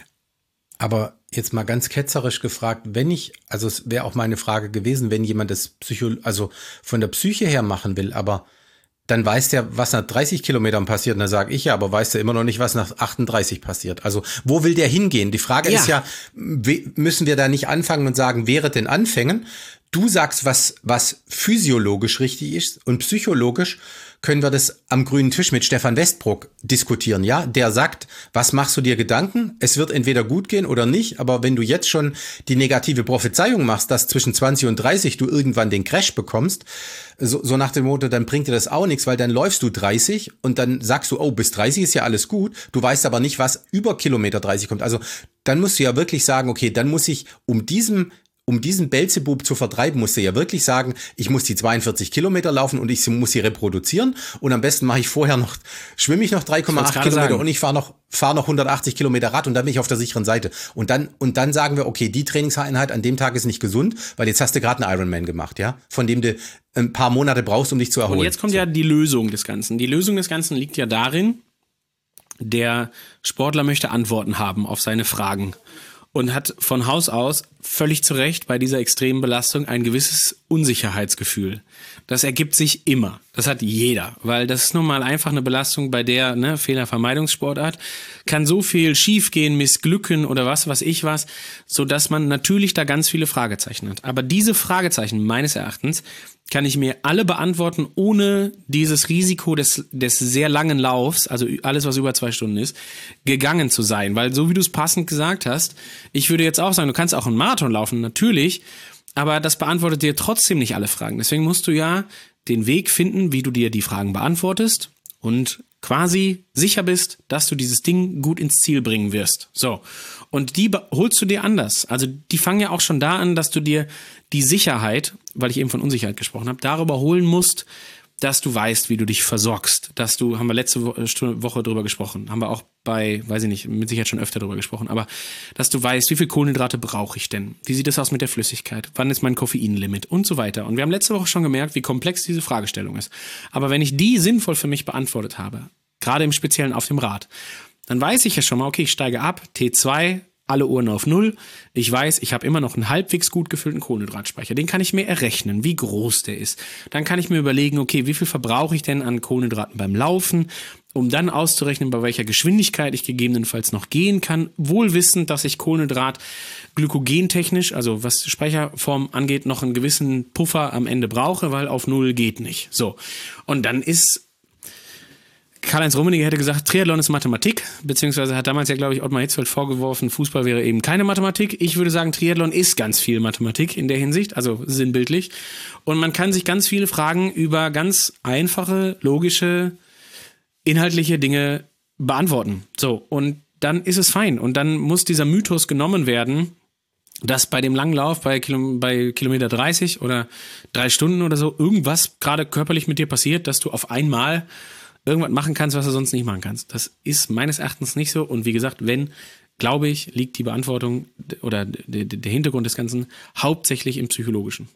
Aber jetzt mal ganz ketzerisch gefragt, also es wäre auch meine Frage gewesen, wenn jemand das also von der Psyche her machen will, aber dann weiß der, was nach 30 Kilometern passiert. Und dann sage ich ja, aber weiß der immer noch nicht, was nach 38 passiert. Also wo will der hingehen? Die Frage ist ja, müssen wir da nicht anfangen und sagen, während den Anfängen? Du sagst, was physiologisch richtig ist und psychologisch können wir das am grünen Tisch mit Stefan Westbrook diskutieren, ja? Der sagt, was machst du dir Gedanken? Es wird entweder gut gehen oder nicht, aber wenn du jetzt schon die negative Prophezeiung machst, dass zwischen 20 und 30 du irgendwann den Crash bekommst, so nach dem Motto, dann bringt dir das auch nichts, weil dann läufst du 30 und dann sagst du, oh, bis 30 ist ja alles gut, du weißt aber nicht, was über Kilometer 30 kommt. Also dann musst du ja wirklich sagen, okay, dann muss ich um diesen Beelzebub zu vertreiben, musst du ja wirklich sagen, ich muss die 42 Kilometer laufen und ich muss sie reproduzieren und am besten mache ich vorher noch, schwimme ich noch 3,8 Kilometer und ich fahre noch 180 Kilometer Rad und dann bin ich auf der sicheren Seite. Und dann sagen wir, okay, die Trainingseinheit an dem Tag ist nicht gesund, weil jetzt hast du gerade einen Ironman gemacht, ja, von dem du ein paar Monate brauchst, um dich zu erholen. Und jetzt kommt ja die Lösung des Ganzen. Die Lösung des Ganzen liegt ja darin, der Sportler möchte Antworten haben auf seine Fragen. Und hat von Haus aus völlig zu Recht bei dieser extremen Belastung ein gewisses Unsicherheitsgefühl. Das ergibt sich immer. Das hat jeder, weil das ist nun mal einfach eine Belastung, bei der Fehlervermeidungssportart kann so viel schiefgehen, missglücken oder was weiß ich was, sodass man natürlich da ganz viele Fragezeichen hat. Aber diese Fragezeichen meines Erachtens kann ich mir alle beantworten, ohne dieses Risiko des sehr langen Laufs, also alles, was über 2 Stunden ist, gegangen zu sein. Weil so wie du es passend gesagt hast, ich würde jetzt auch sagen, du kannst auch einen Marathon laufen, natürlich, aber das beantwortet dir trotzdem nicht alle Fragen. Deswegen musst du ja den Weg finden, wie du dir die Fragen beantwortest und quasi sicher bist, dass du dieses Ding gut ins Ziel bringen wirst. So. Und die holst du dir anders. Also die fangen ja auch schon da an, dass du dir die Sicherheit, weil ich eben von Unsicherheit gesprochen habe, darüber holen musst, dass du weißt, wie du dich versorgst. Haben wir letzte Woche drüber gesprochen. Haben wir auch bei, weiß ich nicht, mit Sicherheit schon öfter drüber gesprochen. Aber dass du weißt, wie viel Kohlenhydrate brauche ich denn? Wie sieht das aus mit der Flüssigkeit? Wann ist mein Koffeinlimit? Und so weiter. Und wir haben letzte Woche schon gemerkt, wie komplex diese Fragestellung ist. Aber wenn ich die sinnvoll für mich beantwortet habe, gerade im Speziellen auf dem Rad, dann weiß ich ja schon mal, okay, ich steige ab, T2, alle Uhren auf 0. Ich weiß, ich habe immer noch einen halbwegs gut gefüllten Kohlenhydratspeicher. Den kann ich mir errechnen, wie groß der ist. Dann kann ich mir überlegen, okay, wie viel verbrauche ich denn an Kohlenhydraten beim Laufen, um dann auszurechnen, bei welcher Geschwindigkeit ich gegebenenfalls noch gehen kann. Wohl wissend, dass ich Kohlenhydrat glykogentechnisch, also was Speicherform angeht, noch einen gewissen Puffer am Ende brauche, weil auf 0 geht nicht. So. Und dann ist Karl-Heinz Rummenigge hätte gesagt, Triathlon ist Mathematik, beziehungsweise hat damals ja, glaube ich, Ottmar Hitzfeld vorgeworfen, Fußball wäre eben keine Mathematik. Ich würde sagen, Triathlon ist ganz viel Mathematik in der Hinsicht, also sinnbildlich. Und man kann sich ganz viele Fragen über ganz einfache, logische, inhaltliche Dinge beantworten. So, und dann ist es fein. Und dann muss dieser Mythos genommen werden, dass bei dem langen Lauf, bei Kilometer 30 oder 3 Stunden oder so, irgendwas gerade körperlich mit dir passiert, dass du auf einmal irgendwas machen kannst, was du sonst nicht machen kannst. Das ist meines Erachtens nicht so. Und wie gesagt, wenn, glaube ich, liegt die Beantwortung oder der Hintergrund des Ganzen hauptsächlich im Psychologischen.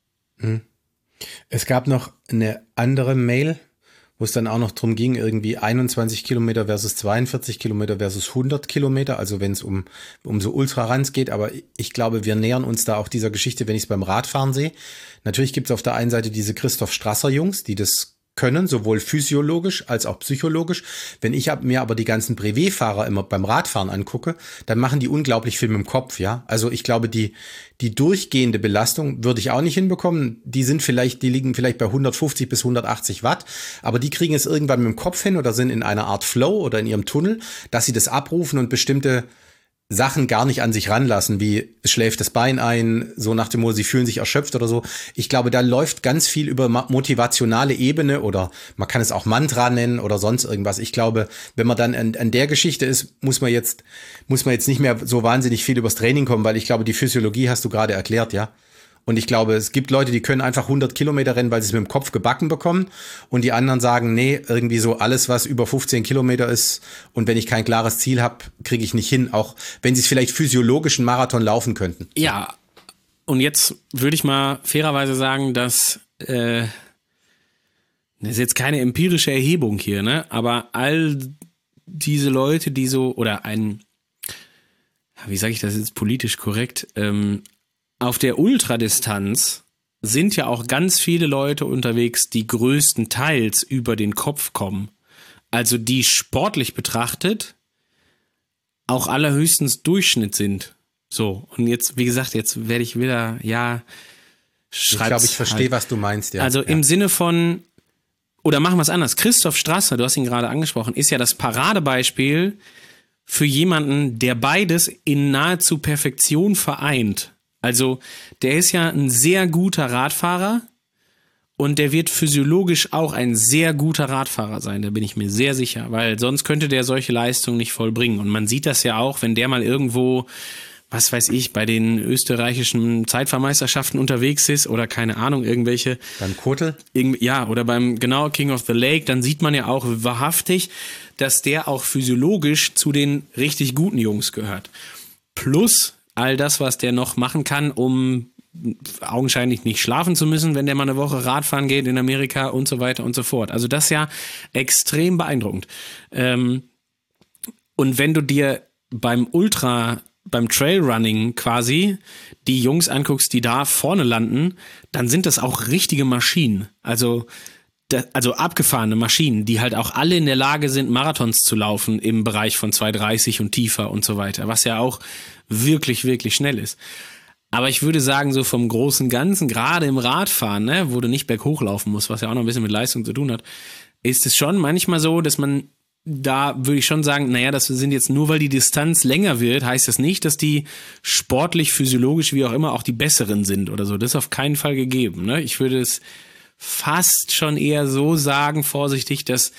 Es gab noch eine andere Mail, wo es dann auch noch drum ging, irgendwie 21 Kilometer versus 42 Kilometer versus 100 Kilometer, also wenn es um so Ultraruns geht, aber ich glaube, wir nähern uns da auch dieser Geschichte, wenn ich es beim Radfahren sehe. Natürlich gibt es auf der einen Seite diese Christoph Strasser Jungs, die das können, sowohl physiologisch als auch psychologisch. Wenn ich mir aber die ganzen Brevet-Fahrer immer beim Radfahren angucke, dann machen die unglaublich viel mit dem Kopf, ja. Also ich glaube, die durchgehende Belastung würde ich auch nicht hinbekommen. Die liegen vielleicht bei 150 bis 180 Watt, aber die kriegen es irgendwann mit dem Kopf hin oder sind in einer Art Flow oder in ihrem Tunnel, dass sie das abrufen und bestimmte Sachen gar nicht an sich ranlassen, wie es schläft das Bein ein, so nach dem Motto, sie fühlen sich erschöpft oder so. Ich glaube, da läuft ganz viel über motivationale Ebene oder man kann es auch Mantra nennen oder sonst irgendwas. Ich glaube, wenn man dann an der Geschichte ist, muss man jetzt nicht mehr so wahnsinnig viel übers Training kommen, weil ich glaube, die Physiologie hast du gerade erklärt, ja. Und ich glaube, es gibt Leute, die können einfach 100 Kilometer rennen, weil sie es mit dem Kopf gebacken bekommen. Und die anderen sagen, nee, irgendwie so alles, was über 15 Kilometer ist. Und wenn ich kein klares Ziel habe, kriege ich nicht hin. Auch wenn sie es vielleicht physiologisch einen Marathon laufen könnten. Ja, und jetzt würde ich mal fairerweise sagen, dass das ist jetzt keine empirische Erhebung hier, ne? Aber all diese Leute, die so, oder wie sage ich das jetzt politisch korrekt, auf der Ultradistanz sind ja auch ganz viele Leute unterwegs, die größtenteils über den Kopf kommen. Also die sportlich betrachtet auch allerhöchstens Durchschnitt sind. So, und jetzt, wie gesagt, jetzt werde ich wieder, ich glaube, ich verstehe, was du meinst, ja. Also im Sinne von, oder machen wir es anders, Christoph Strasser, du hast ihn gerade angesprochen, ist ja das Paradebeispiel für jemanden, der beides in nahezu Perfektion vereint. Also der ist ja ein sehr guter Radfahrer und der wird physiologisch auch ein sehr guter Radfahrer sein, da bin ich mir sehr sicher, weil sonst könnte der solche Leistungen nicht vollbringen. Und man sieht das ja auch, wenn der mal irgendwo, was weiß ich, bei den österreichischen Zeitfahrmeisterschaften unterwegs ist oder keine Ahnung, irgendwelche. Beim Kotel? Ja, oder beim, genau, King of the Lake, dann sieht man ja auch wahrhaftig, dass der auch physiologisch zu den richtig guten Jungs gehört. Plus all das, was der noch machen kann, um augenscheinlich nicht schlafen zu müssen, wenn der mal eine Woche Radfahren geht in Amerika und so weiter und so fort. Also das ist ja extrem beeindruckend. Und wenn du dir beim Trailrunning quasi die Jungs anguckst, die da vorne landen, dann sind das auch richtige Maschinen. Also abgefahrene Maschinen, die halt auch alle in der Lage sind, Marathons zu laufen im Bereich von 2,30 und tiefer und so weiter, was ja auch wirklich, wirklich schnell ist. Aber ich würde sagen, so vom großen Ganzen, gerade im Radfahren, ne, wo du nicht berghoch laufen musst, was ja auch noch ein bisschen mit Leistung zu tun hat, ist es schon manchmal so, dass man da würde ich schon sagen, naja, das sind jetzt nur, weil die Distanz länger wird, heißt das nicht, dass die sportlich, physiologisch, wie auch immer, auch die besseren sind oder so. Das ist auf keinen Fall gegeben, ne? Ich würde es fast schon eher so sagen, vorsichtig, dass,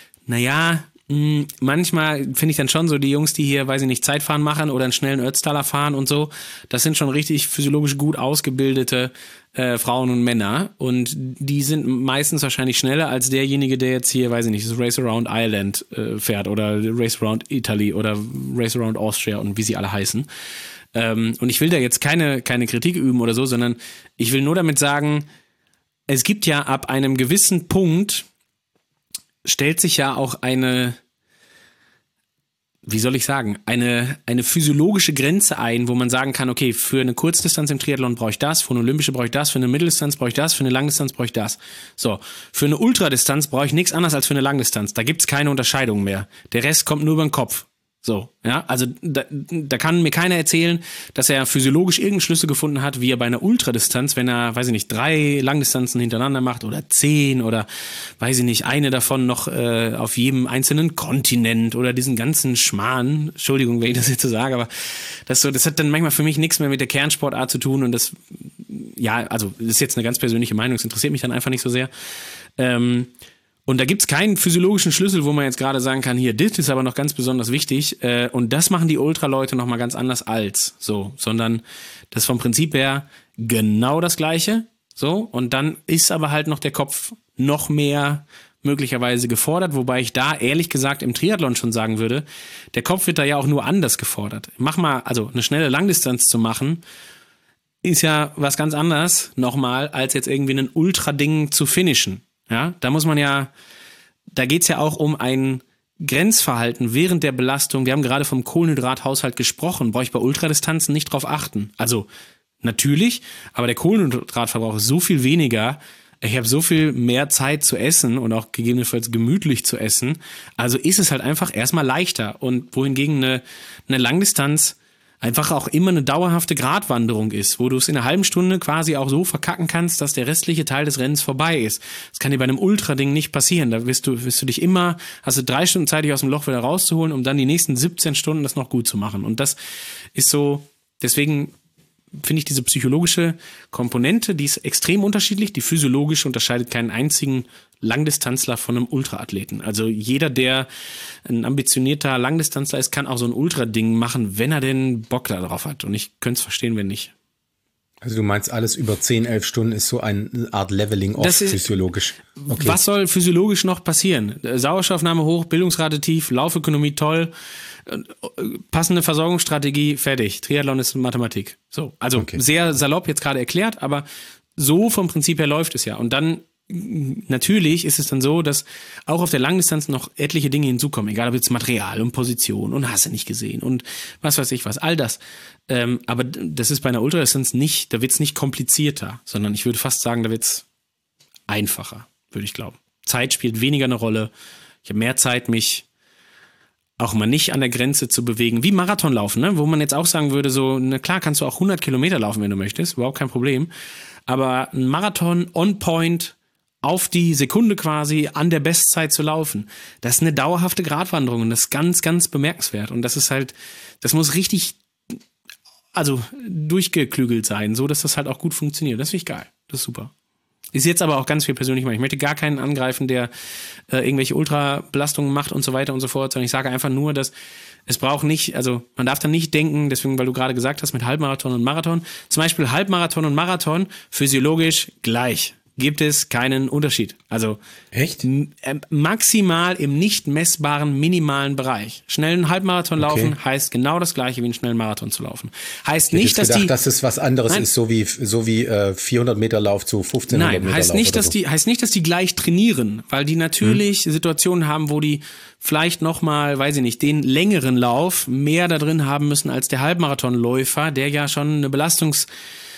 manchmal finde ich dann schon so die Jungs, die hier, weiß ich nicht, Zeitfahren machen oder einen schnellen Ötztaler fahren und so, das sind schon richtig physiologisch gut ausgebildete Frauen und Männer und die sind meistens wahrscheinlich schneller als derjenige, der jetzt hier, weiß ich nicht, das Race Around Ireland fährt oder Race Around Italy oder Race Around Austria und wie sie alle heißen. Und ich will da jetzt keine Kritik üben oder so, sondern ich will nur damit sagen, es gibt ja ab einem gewissen Punkt, stellt sich ja auch eine physiologische Grenze ein, wo man sagen kann, okay, für eine Kurzdistanz im Triathlon brauche ich das, für eine olympische brauche ich das, für eine Mitteldistanz brauche ich das, für eine Langdistanz brauche ich das. So, für eine Ultradistanz brauche ich nichts anderes als für eine Langdistanz. Da gibt's keine Unterscheidung mehr. Der Rest kommt nur über den Kopf. So, ja, also da kann mir keiner erzählen, dass er physiologisch irgendeinen Schlüssel gefunden hat, wie er bei einer Ultradistanz, wenn er, weiß ich nicht, 3 Langdistanzen hintereinander macht oder 10 oder, weiß ich nicht, eine davon noch auf jedem einzelnen Kontinent oder diesen ganzen Schmarrn, Entschuldigung, wenn ich das jetzt so sage, aber das hat dann manchmal für mich nichts mehr mit der Kernsportart zu tun und das, ja, also das ist jetzt eine ganz persönliche Meinung, es interessiert mich dann einfach nicht so sehr. Und da gibt's keinen physiologischen Schlüssel, wo man jetzt gerade sagen kann, hier, das ist aber noch ganz besonders wichtig. Und das machen die Ultraleute nochmal ganz anders als so, sondern das ist vom Prinzip her genau das Gleiche. So, und dann ist aber halt noch der Kopf noch mehr möglicherweise gefordert, wobei ich da ehrlich gesagt im Triathlon schon sagen würde, der Kopf wird da ja auch nur anders gefordert. Also eine schnelle Langdistanz zu machen, ist ja was ganz anderes nochmal, als jetzt irgendwie ein Ultra-Ding zu finishen. Ja, da geht's ja auch um ein Grenzverhalten während der Belastung. Wir haben gerade vom Kohlenhydrathaushalt gesprochen, brauche ich bei Ultradistanzen nicht drauf achten. Also natürlich, aber der Kohlenhydratverbrauch ist so viel weniger. Ich habe so viel mehr Zeit zu essen und auch gegebenenfalls gemütlich zu essen. Also ist es halt einfach erstmal leichter. Und wohingegen eine Langdistanz einfach auch immer eine dauerhafte Gratwanderung ist, wo du es in einer halben Stunde quasi auch so verkacken kannst, dass der restliche Teil des Rennens vorbei ist. Das kann dir bei einem Ultra-Ding nicht passieren. Da hast du 3 Stunden Zeit, dich aus dem Loch wieder rauszuholen, um dann die nächsten 17 Stunden das noch gut zu machen. Und das ist so, deswegen finde ich diese psychologische Komponente, die ist extrem unterschiedlich. Die physiologische unterscheidet keinen einzigen Langdistanzler von einem Ultraathleten. Also jeder, der ein ambitionierter Langdistanzler ist, kann auch so ein Ultra-Ding machen, wenn er denn Bock darauf hat. Und ich könnte es verstehen, wenn nicht. Also du meinst, alles über 10, 11 Stunden ist so eine Art Leveling off physiologisch. Okay. Was soll physiologisch noch passieren? Sauerstoffnahme hoch, Bildungsrate tief, Laufökonomie toll, passende Versorgungsstrategie, fertig. Triathlon ist Mathematik. So, also Sehr salopp jetzt gerade erklärt, aber so vom Prinzip her läuft es ja. Und dann natürlich ist es dann so, dass auch auf der Langdistanz noch etliche Dinge hinzukommen, egal ob jetzt Material und Position und hast du nicht gesehen und was weiß ich was, all das. Aber das ist bei einer Ultradistanz nicht, da wird es nicht komplizierter, sondern ich würde fast sagen, da wird es einfacher, würde ich glauben. Zeit spielt weniger eine Rolle. Ich habe mehr Zeit, mich auch mal nicht an der Grenze zu bewegen, wie Marathonlaufen, ne? Wo man jetzt auch sagen würde, so, na klar, kannst du auch 100 Kilometer laufen, wenn du möchtest, überhaupt kein Problem. Aber ein Marathon on point, auf die Sekunde quasi an der Bestzeit zu laufen, das ist eine dauerhafte Gratwanderung und das ist ganz, ganz bemerkenswert. Und das ist halt, das muss richtig, durchgeklügelt sein, so dass das halt auch gut funktioniert. Das finde ich geil. Das ist super. Ist jetzt aber auch ganz viel persönlich. Ich möchte gar keinen angreifen, der irgendwelche Ultrabelastungen macht und so weiter und so fort, sondern ich sage einfach nur, dass es braucht nicht, also man darf dann nicht denken, deswegen, weil du gerade gesagt hast, mit Halbmarathon und Marathon, zum Beispiel Halbmarathon und Marathon physiologisch gleich. Gibt es keinen Unterschied. Also echt? Maximal im nicht messbaren, minimalen Bereich. Schnellen Halbmarathon laufen heißt genau das gleiche wie einen schnellen Marathon zu laufen. Heißt nicht, dass dass es was anderes ist, so wie 400 Meter Lauf zu 1500 Meter Lauf. Heißt nicht, dass die gleich trainieren, weil die natürlich Situationen haben, wo die vielleicht nochmal, weiß ich nicht, den längeren Lauf mehr da drin haben müssen als der Halbmarathonläufer, der ja schon eine Belastungsdauer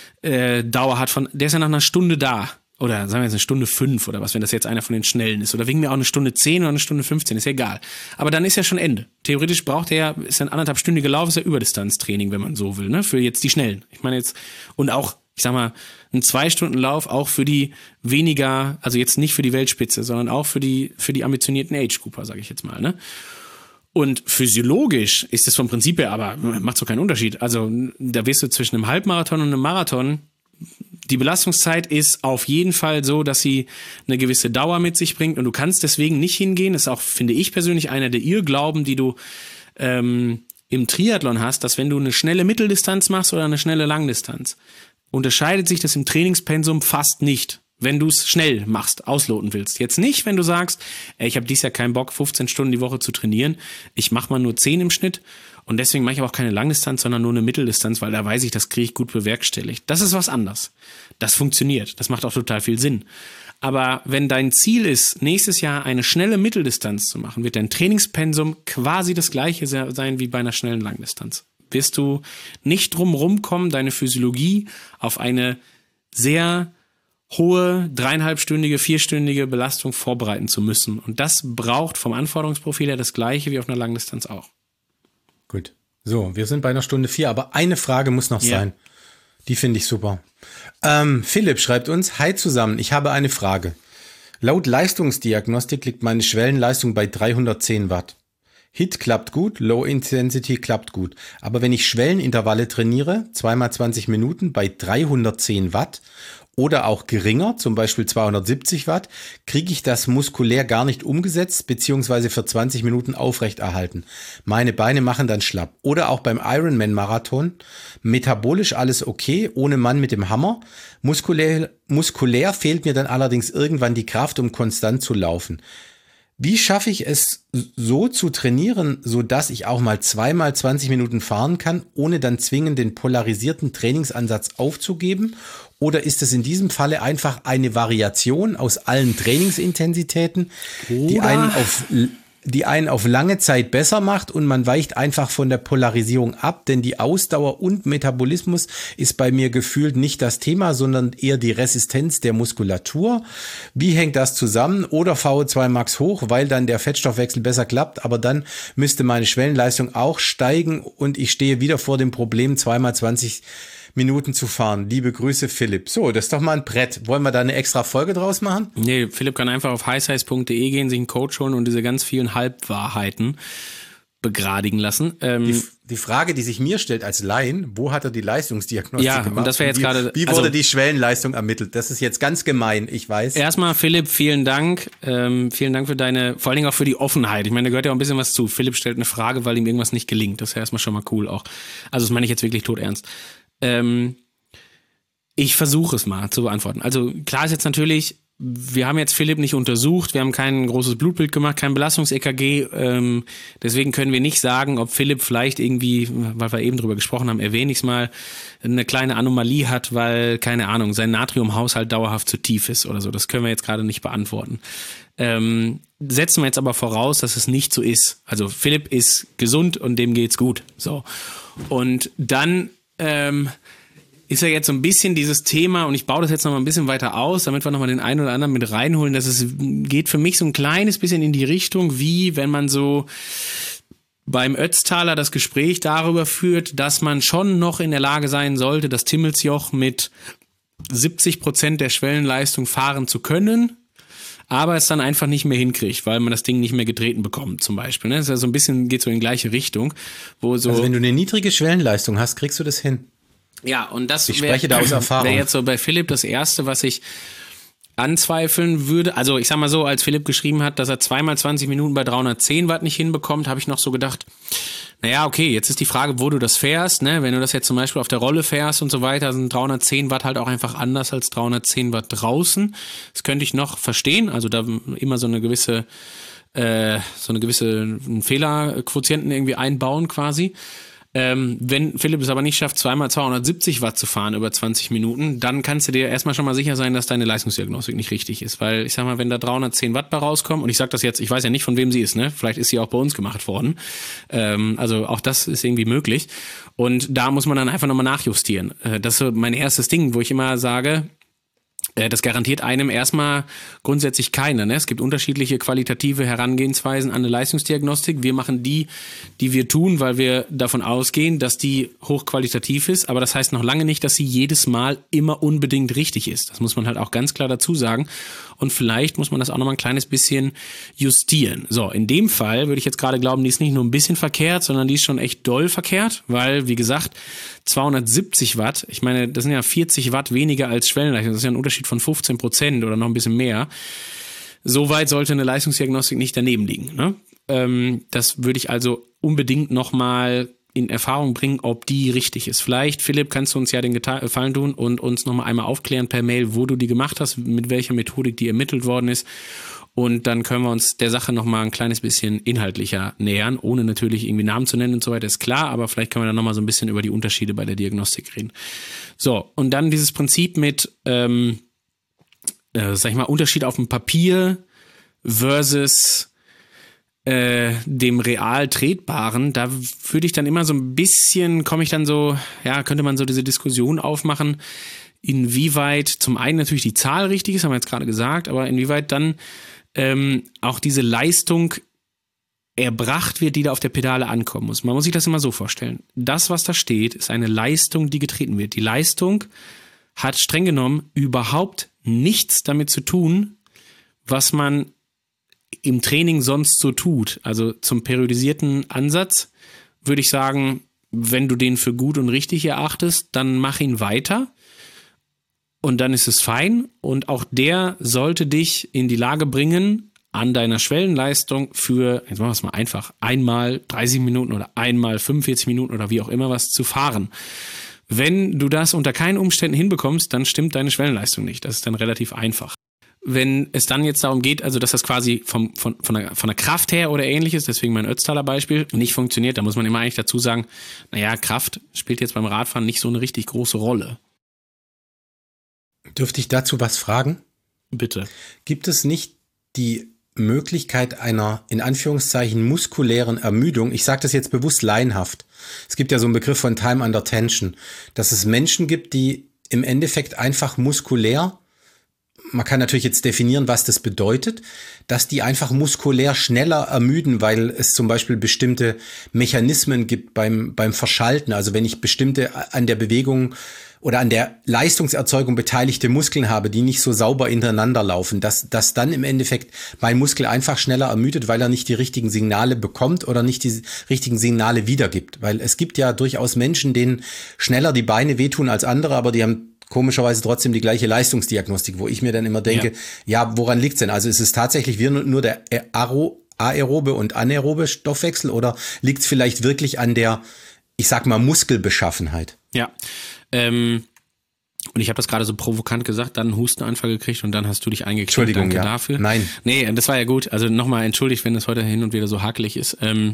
hat der ist ja nach einer Stunde da. Oder sagen wir jetzt 1:05 oder was, wenn das jetzt einer von den Schnellen ist. Oder wegen mir auch 1:10 oder 1:15, ist ja egal. Aber dann ist ja schon Ende. Theoretisch braucht er ist ein 1,5-stündiger Lauf, ist ja Überdistanztraining, wenn man so will, ne? Für jetzt die Schnellen. Ich meine jetzt, und auch, ich sag mal, ein 2-Stunden-Lauf auch für die weniger, also jetzt nicht für die Weltspitze, sondern auch für die ambitionierten Age-Grouper, sage ich jetzt mal, ne? Und physiologisch ist es vom Prinzip her, aber macht so keinen Unterschied. Also da wirst du zwischen einem Halbmarathon und einem Marathon, die Belastungszeit ist auf jeden Fall so, dass sie eine gewisse Dauer mit sich bringt und du kannst deswegen nicht hingehen. Das ist auch, finde ich persönlich, einer der Irrglauben, die du im Triathlon hast, dass wenn du eine schnelle Mitteldistanz machst oder eine schnelle Langdistanz, unterscheidet sich das im Trainingspensum fast nicht, wenn du es schnell machst, ausloten willst. Jetzt nicht, wenn du sagst, ich habe dieses Jahr keinen Bock, 15 Stunden die Woche zu trainieren, ich mache mal nur 10 im Schnitt. Und deswegen mache ich aber auch keine Langdistanz, sondern nur eine Mitteldistanz, weil da weiß ich, das kriege ich gut bewerkstelligt. Das ist was anderes. Das funktioniert. Das macht auch total viel Sinn. Aber wenn dein Ziel ist, nächstes Jahr eine schnelle Mitteldistanz zu machen, wird dein Trainingspensum quasi das gleiche sein wie bei einer schnellen Langdistanz. Wirst du nicht drum rumkommen, deine Physiologie auf eine sehr hohe 3,5-stündige, 4-stündige Belastung vorbereiten zu müssen. Und das braucht vom Anforderungsprofil her das gleiche wie auf einer Langdistanz auch. Gut. So, wir sind bei 1:04, aber eine Frage muss noch sein. Die finde ich super. Philipp schreibt uns, hi zusammen, ich habe eine Frage. Laut Leistungsdiagnostik liegt meine Schwellenleistung bei 310 Watt. HIIT klappt gut, Low Intensity klappt gut. Aber wenn ich Schwellenintervalle trainiere, 2x20 Minuten bei 310 Watt oder auch geringer, zum Beispiel 270 Watt, kriege ich das muskulär gar nicht umgesetzt beziehungsweise für 20 Minuten aufrechterhalten. Meine Beine machen dann schlapp. Oder auch beim Ironman-Marathon, metabolisch alles okay, ohne Mann mit dem Hammer. Muskulär fehlt mir dann allerdings irgendwann die Kraft, um konstant zu laufen. Wie schaffe ich es so zu trainieren, so dass ich auch mal zweimal 20 Minuten fahren kann, ohne dann zwingend den polarisierten Trainingsansatz aufzugeben? Oder ist es in diesem Falle einfach eine Variation aus allen Trainingsintensitäten, die einen auf lange Zeit besser macht und man weicht einfach von der Polarisierung ab, denn die Ausdauer und Metabolismus ist bei mir gefühlt nicht das Thema, sondern eher die Resistenz der Muskulatur. Wie hängt das zusammen? Oder VO2 Max hoch, weil dann der Fettstoffwechsel besser klappt, aber dann müsste meine Schwellenleistung auch steigen und ich stehe wieder vor dem Problem, zweimal 20 Minuten zu fahren. Liebe Grüße, Philipp. So, das ist doch mal ein Brett. Wollen wir da eine extra Folge draus machen? Nee, Philipp kann einfach auf highsize.de gehen, sich einen Coach holen und diese ganz vielen Halbwahrheiten begradigen lassen. Die Frage, die sich mir stellt als Laien, wo hat er die Leistungsdiagnostik gemacht? Und das wäre jetzt gerade. Wie wurde die Schwellenleistung ermittelt? Das ist jetzt ganz gemein, ich weiß. Erstmal, Philipp, vielen Dank. Vielen Dank für vor allen Dingen auch für die Offenheit. Ich meine, da gehört ja auch ein bisschen was zu. Philipp stellt eine Frage, weil ihm irgendwas nicht gelingt. Das ist ja erstmal schon mal cool auch. Also, das meine ich jetzt wirklich todernst. Ich versuche es mal zu beantworten. Also klar ist jetzt natürlich, wir haben jetzt Philipp nicht untersucht, wir haben kein großes Blutbild gemacht, kein Belastungs-EKG, deswegen können wir nicht sagen, ob Philipp vielleicht irgendwie, weil wir eben drüber gesprochen haben, erwähne ich es mal, eine kleine Anomalie hat, weil, keine Ahnung, sein Natriumhaushalt dauerhaft zu tief ist oder so. Das können wir jetzt gerade nicht beantworten. Setzen wir jetzt aber voraus, dass es nicht so ist. Also Philipp ist gesund und dem geht's gut. So. Und dann ist ja jetzt so ein bisschen dieses Thema, und ich baue das jetzt noch mal ein bisschen weiter aus, damit wir noch mal den einen oder anderen mit reinholen, dass es geht für mich so ein kleines bisschen in die Richtung, wie wenn man so beim Ötztaler das Gespräch darüber führt, dass man schon noch in der Lage sein sollte, das Timmelsjoch mit 70% der Schwellenleistung fahren zu können, aber es dann einfach nicht mehr hinkriegt, weil man das Ding nicht mehr getreten bekommt, zum Beispiel. Das ist ja so ein bisschen, geht so in die gleiche Richtung. Also wenn du eine niedrige Schwellenleistung hast, kriegst du das hin. Ja, und das wäre jetzt so bei Philipp das Erste, was ich anzweifeln würde. Also ich sag mal so, als Philipp geschrieben hat, dass er zweimal 20 Minuten bei 310 Watt nicht hinbekommt, habe ich noch so gedacht, naja, okay, jetzt ist die Frage, wo du das fährst, ne? Wenn du das jetzt zum Beispiel auf der Rolle fährst und so weiter, sind 310 Watt halt auch einfach anders als 310 Watt draußen. Das könnte ich noch verstehen, also da immer so eine gewisse Fehlerquotienten irgendwie einbauen quasi. Wenn Philipp es aber nicht schafft, zweimal 270 Watt zu fahren über 20 Minuten, dann kannst du dir erstmal schon mal sicher sein, dass deine Leistungsdiagnostik nicht richtig ist. Weil ich sag mal, wenn da 310 Watt bei rauskommen, und ich sag das jetzt, ich weiß ja nicht, von wem sie ist, ne? Vielleicht ist sie auch bei uns gemacht worden. Also auch das ist irgendwie möglich. Und da muss man dann einfach nochmal nachjustieren. Das ist so mein erstes Ding, wo ich immer sage, das garantiert einem erstmal grundsätzlich keiner. Ne? Es gibt unterschiedliche qualitative Herangehensweisen an eine Leistungsdiagnostik. Wir machen die wir tun, weil wir davon ausgehen, dass die hochqualitativ ist. Aber das heißt noch lange nicht, dass sie jedes Mal immer unbedingt richtig ist. Das muss man halt auch ganz klar dazu sagen. Und vielleicht muss man das auch noch mal ein kleines bisschen justieren. So, in dem Fall würde ich jetzt gerade glauben, die ist nicht nur ein bisschen verkehrt, sondern die ist schon echt doll verkehrt. Weil, wie gesagt, 270 Watt, ich meine, das sind ja 40 Watt weniger als Schwellenleistung. Das ist ja ein Unterschied von 15% oder noch ein bisschen mehr. So weit sollte eine Leistungsdiagnostik nicht daneben liegen. Ne? Das würde ich also unbedingt nochmal in Erfahrung bringen, ob die richtig ist. Vielleicht, Philipp, kannst du uns ja den Gefallen tun und uns nochmal einmal aufklären per Mail, wo du die gemacht hast, mit welcher Methodik die ermittelt worden ist. Und dann können wir uns der Sache nochmal ein kleines bisschen inhaltlicher nähern, ohne natürlich irgendwie Namen zu nennen und so weiter, ist klar, aber vielleicht können wir dann nochmal so ein bisschen über die Unterschiede bei der Diagnostik reden. So, und dann dieses Prinzip mit, sag ich mal, Unterschied auf dem Papier versus dem real Tretbaren, da würde ich dann immer so ein bisschen, könnte man so diese Diskussion aufmachen, inwieweit zum einen natürlich die Zahl richtig ist, haben wir jetzt gerade gesagt, aber inwieweit dann auch diese Leistung erbracht wird, die da auf der Pedale ankommen muss. Man muss sich das immer so vorstellen. Das, was da steht, ist eine Leistung, die getreten wird. Die Leistung hat streng genommen überhaupt nichts damit zu tun, was man im Training sonst so tut. Also zum periodisierten Ansatz würde ich sagen, wenn du den für gut und richtig erachtest, dann mach ihn weiter. und dann ist es fein und auch der sollte dich in die Lage bringen, an deiner Schwellenleistung für, jetzt machen wir es mal einfach, einmal 30 Minuten oder einmal 45 Minuten oder wie auch immer was zu fahren. Wenn du das unter keinen Umständen hinbekommst, dann stimmt deine Schwellenleistung nicht. Das ist dann relativ einfach. Wenn es dann jetzt darum geht, also dass das quasi von der Kraft her oder ähnliches, deswegen mein Ötztaler Beispiel, nicht funktioniert, da muss man immer eigentlich dazu sagen, naja, Kraft spielt jetzt beim Radfahren nicht so eine richtig große Rolle. Dürfte ich dazu was fragen? Bitte. Gibt es nicht die Möglichkeit einer, in Anführungszeichen, muskulären Ermüdung? Ich sage das jetzt bewusst laienhaft. Es gibt ja so einen Begriff von Time under Tension, dass es Menschen gibt, die im Endeffekt einfach muskulär, man kann natürlich jetzt definieren, was das bedeutet, dass die einfach muskulär schneller ermüden, weil es zum Beispiel bestimmte Mechanismen gibt beim Verschalten. Also wenn ich bestimmte an der Bewegung oder an der Leistungserzeugung beteiligte Muskeln habe, die nicht so sauber hintereinander laufen, dass dann im Endeffekt mein Muskel einfach schneller ermüdet, weil er nicht die richtigen Signale bekommt oder nicht die richtigen Signale wiedergibt. Weil es gibt ja durchaus Menschen, denen schneller die Beine wehtun als andere, aber die haben komischerweise trotzdem die gleiche Leistungsdiagnostik, wo ich mir dann immer denke, ja woran liegt's denn? Also ist es tatsächlich nur der aerobe und anaerobe Stoffwechsel oder liegt's vielleicht wirklich an der, ich sag mal, Muskelbeschaffenheit? Ja, und ich habe das gerade so provokant gesagt, dann einen Hustenanfall gekriegt und dann hast du dich eingekriegt. Entschuldigung, Danke ja. dafür. Nein. Nee, das war ja gut. Also nochmal entschuldigt, wenn das heute hin und wieder so hakelig ist.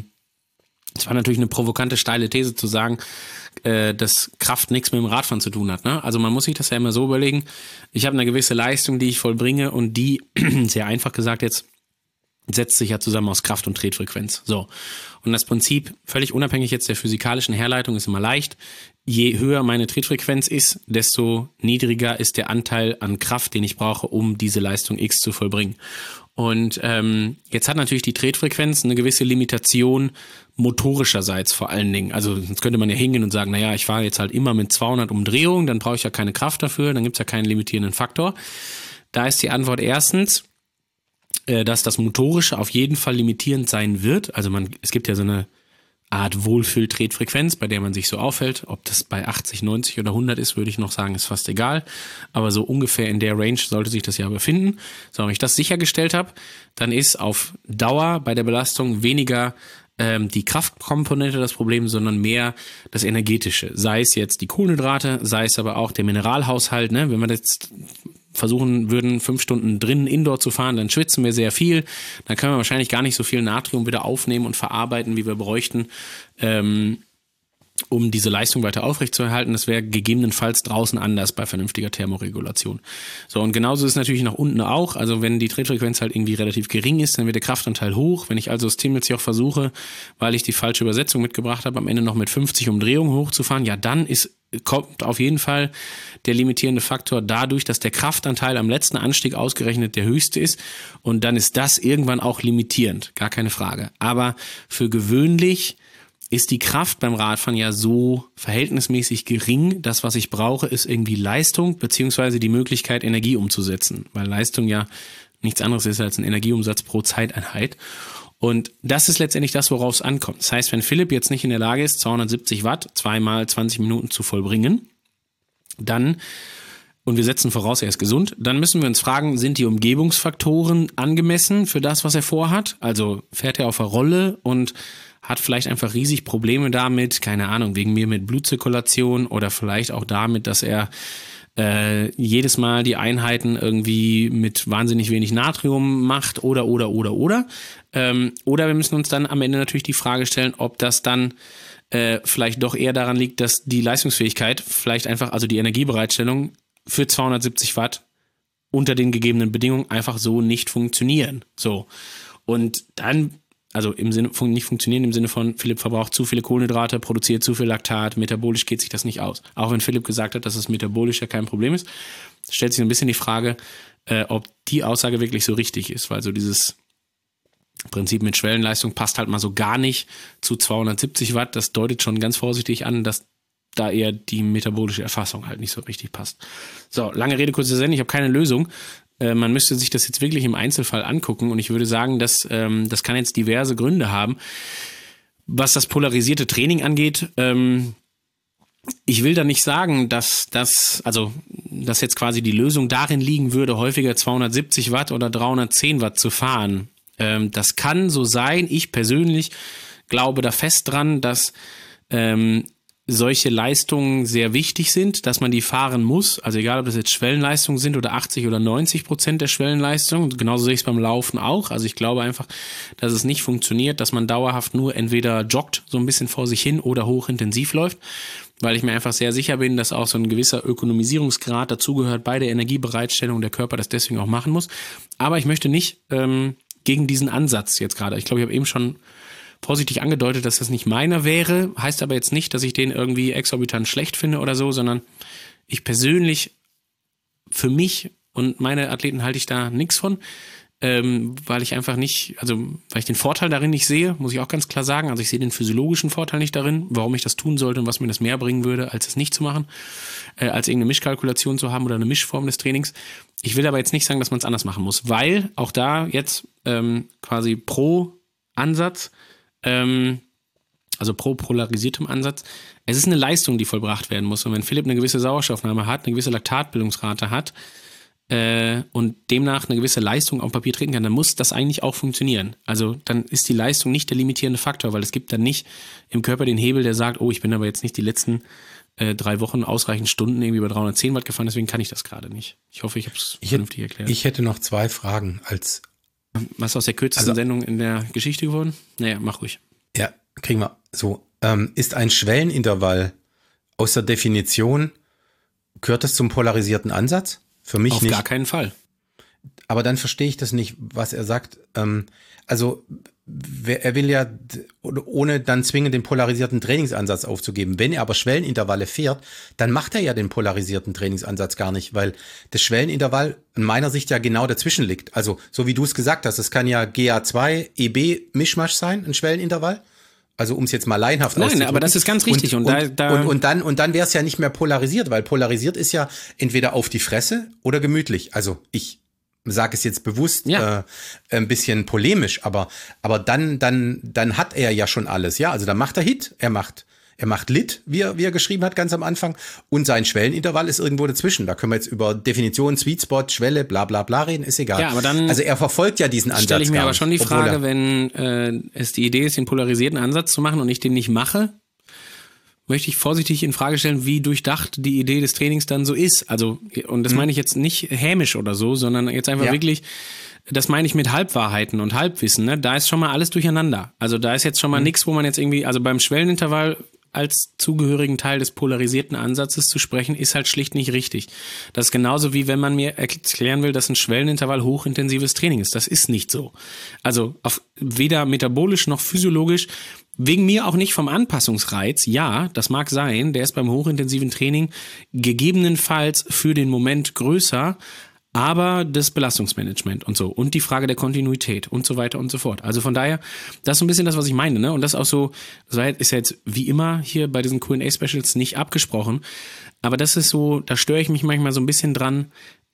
Es war natürlich eine provokante, steile These zu sagen, dass Kraft nichts mit dem Radfahren zu tun hat. Ne? Also man muss sich das ja immer so überlegen, ich habe eine gewisse Leistung, die ich vollbringe und die, sehr einfach gesagt jetzt, setzt sich ja zusammen aus Kraft und Tretfrequenz. So. Und das Prinzip, völlig unabhängig jetzt der physikalischen Herleitung, ist immer leicht. Je höher meine Tretfrequenz ist, desto niedriger ist der Anteil an Kraft, den ich brauche, um diese Leistung X zu vollbringen. Und jetzt hat natürlich die Tretfrequenz eine gewisse Limitation motorischerseits vor allen Dingen. Also jetzt könnte man ja hingehen und sagen, naja, ich fahre jetzt halt immer mit 200 Umdrehungen, dann brauche ich ja keine Kraft dafür, dann gibt's ja keinen limitierenden Faktor. Da ist die Antwort erstens, dass das Motorische auf jeden Fall limitierend sein wird. Also es gibt ja so eine Art Wohlfühl-Tretfrequenz, bei der man sich so aufhält. Ob das bei 80, 90 oder 100 ist, würde ich noch sagen, ist fast egal. Aber so ungefähr in der Range sollte sich das ja befinden. So, wenn ich das sichergestellt habe, dann ist auf Dauer bei der Belastung weniger die Kraftkomponente das Problem, sondern mehr das Energetische. Sei es jetzt die Kohlenhydrate, sei es aber auch der Mineralhaushalt. Ne? Wenn wir jetzt versuchen würden, 5 Stunden drinnen Indoor zu fahren, dann schwitzen wir sehr viel. Dann können wir wahrscheinlich gar nicht so viel Natrium wieder aufnehmen und verarbeiten, wie wir bräuchten, um diese Leistung weiter aufrechtzuerhalten. Das wäre gegebenenfalls draußen anders bei vernünftiger Thermoregulation. So, und genauso ist es natürlich nach unten auch. Also wenn die Tretfrequenz halt irgendwie relativ gering ist, dann wird der Kraftanteil hoch. Wenn ich also das Timmelsjoch versuche, weil ich die falsche Übersetzung mitgebracht habe, am Ende noch mit 50 Umdrehungen hochzufahren, ja, dann kommt auf jeden Fall der limitierende Faktor dadurch, dass der Kraftanteil am letzten Anstieg ausgerechnet der höchste ist und dann ist das irgendwann auch limitierend, gar keine Frage. Aber für gewöhnlich ist die Kraft beim Radfahren ja so verhältnismäßig gering. Das, was ich brauche, ist irgendwie Leistung beziehungsweise die Möglichkeit, Energie umzusetzen, weil Leistung ja nichts anderes ist als ein Energieumsatz pro Zeiteinheit. Und das ist letztendlich das, worauf es ankommt. Das heißt, wenn Philipp jetzt nicht in der Lage ist, 270 Watt zweimal 20 Minuten zu vollbringen, dann, und wir setzen voraus, er ist gesund, dann müssen wir uns fragen, sind die Umgebungsfaktoren angemessen für das, was er vorhat? Also fährt er auf der Rolle und hat vielleicht einfach riesig Probleme damit, keine Ahnung, wegen mir mit Blutzirkulation oder vielleicht auch damit, dass er jedes Mal die Einheiten irgendwie mit wahnsinnig wenig Natrium macht oder. Oder wir müssen uns dann am Ende natürlich die Frage stellen, ob das dann vielleicht doch eher daran liegt, dass die Leistungsfähigkeit vielleicht einfach, also die Energiebereitstellung für 270 Watt unter den gegebenen Bedingungen einfach so nicht funktionieren. So. Und dann, also im Sinne von nicht funktionieren, im Sinne von Philipp verbraucht zu viele Kohlenhydrate, produziert zu viel Laktat, metabolisch geht sich das nicht aus. Auch wenn Philipp gesagt hat, dass es metabolisch ja kein Problem ist, stellt sich ein bisschen die Frage, ob die Aussage wirklich so richtig ist, weil so dieses Prinzip mit Schwellenleistung passt halt mal so gar nicht zu 270 Watt. Das deutet schon ganz vorsichtig an, dass da eher die metabolische Erfassung halt nicht so richtig passt. So, lange Rede, kurzer Sinn, ich habe keine Lösung. Man müsste sich das jetzt wirklich im Einzelfall angucken und ich würde sagen, dass das kann jetzt diverse Gründe haben. Was das polarisierte Training angeht, Ich will da nicht sagen, dass jetzt quasi die Lösung darin liegen würde, häufiger 270 Watt oder 310 Watt zu fahren. Das kann so sein. Ich persönlich glaube da fest dran, dass solche Leistungen sehr wichtig sind, dass man die fahren muss. Also egal, ob das jetzt Schwellenleistungen sind oder 80 oder 90% der Schwellenleistungen. Genauso sehe ich es beim Laufen auch. Also ich glaube einfach, dass es nicht funktioniert, dass man dauerhaft nur entweder joggt, so ein bisschen vor sich hin oder hochintensiv läuft. Weil ich mir einfach sehr sicher bin, dass auch so ein gewisser Ökonomisierungsgrad dazugehört bei der Energiebereitstellung, der Körper das deswegen auch machen muss. Aber ich möchte nicht gegen diesen Ansatz jetzt gerade. Ich glaube, ich habe eben schon vorsichtig angedeutet, dass das nicht meiner wäre. Heißt aber jetzt nicht, dass ich den irgendwie exorbitant schlecht finde oder so, sondern ich persönlich, für mich und meine Athleten halte ich da nichts von, weil ich einfach nicht, also weil ich den Vorteil darin nicht sehe, muss ich auch ganz klar sagen. Also ich sehe den physiologischen Vorteil nicht darin, warum ich das tun sollte und was mir das mehr bringen würde, als es nicht zu machen, als irgendeine Mischkalkulation zu haben oder eine Mischform des Trainings. Ich will aber jetzt nicht sagen, dass man es anders machen muss, weil auch da jetzt quasi pro Ansatz, also pro polarisiertem Ansatz, es ist eine Leistung, die vollbracht werden muss. Und wenn Philipp eine gewisse Sauerstoffnahme hat, eine gewisse Laktatbildungsrate hat und demnach eine gewisse Leistung auf Papier treten kann, dann muss das eigentlich auch funktionieren. Also dann ist die Leistung nicht der limitierende Faktor, weil es gibt dann nicht im Körper den Hebel, der sagt, oh, ich bin aber jetzt nicht die letzten 3 Wochen ausreichend Stunden irgendwie bei 310 Watt gefahren, deswegen kann ich das gerade nicht. Ich hoffe, ich habe es vernünftig erklärt. Ich hätte noch 2 Fragen als... Was aus der kürzesten Sendung in der Geschichte geworden? Naja, mach ruhig. Ja, kriegen wir. So, ist ein Schwellenintervall aus der Definition, gehört das zum polarisierten Ansatz? Für mich nicht. Auf gar keinen Fall. Aber dann verstehe ich das nicht, was er sagt. Also er will ja, ohne dann zwingend den polarisierten Trainingsansatz aufzugeben. Wenn er aber Schwellenintervalle fährt, dann macht er ja den polarisierten Trainingsansatz gar nicht, weil das Schwellenintervall in meiner Sicht ja genau dazwischen liegt. Also so wie du es gesagt hast, es kann ja GA2, EB Mischmasch sein, ein Schwellenintervall. Also um es jetzt mal laienhaft auszudrücken. Nein, aber das ist ganz richtig. Und dann wäre es ja nicht mehr polarisiert, weil polarisiert ist ja entweder auf die Fresse oder gemütlich. Also ich sage es jetzt bewusst ein bisschen polemisch, aber dann hat er ja schon alles. Ja, also dann macht er Hit, er macht Lit, wie er geschrieben hat ganz am Anfang, und sein Schwellenintervall ist irgendwo dazwischen. Da können wir jetzt über Definition, Sweet Spot, Schwelle, bla bla bla reden, ist egal. Ja, aber dann also er verfolgt ja diesen Ansatz. Stelle ich mir aber schon die Frage, wenn es die Idee ist, den polarisierten Ansatz zu machen und ich den nicht mache, möchte ich vorsichtig in Frage stellen, wie durchdacht die Idee des Trainings dann so ist. Also, und das meine ich jetzt nicht hämisch oder so, sondern jetzt einfach wirklich, das meine ich mit Halbwahrheiten und Halbwissen, ne? Da ist schon mal alles durcheinander. Also da ist jetzt schon mal nichts, wo man jetzt irgendwie, also beim Schwellenintervall als zugehörigen Teil des polarisierten Ansatzes zu sprechen, ist halt schlicht nicht richtig. Das ist genauso wie wenn man mir erklären will, dass ein Schwellenintervall hochintensives Training ist. Das ist nicht so. Also weder metabolisch noch physiologisch, wegen mir auch nicht vom Anpassungsreiz. Ja, das mag sein, der ist beim hochintensiven Training gegebenenfalls für den Moment größer, aber das Belastungsmanagement und so und die Frage der Kontinuität und so weiter und so fort. Also von daher, das ist so ein bisschen das, was ich meine, ne? Und das auch so, das ist ja jetzt wie immer hier bei diesen Q&A-Specials nicht abgesprochen, aber das ist so, da störe ich mich manchmal so ein bisschen dran,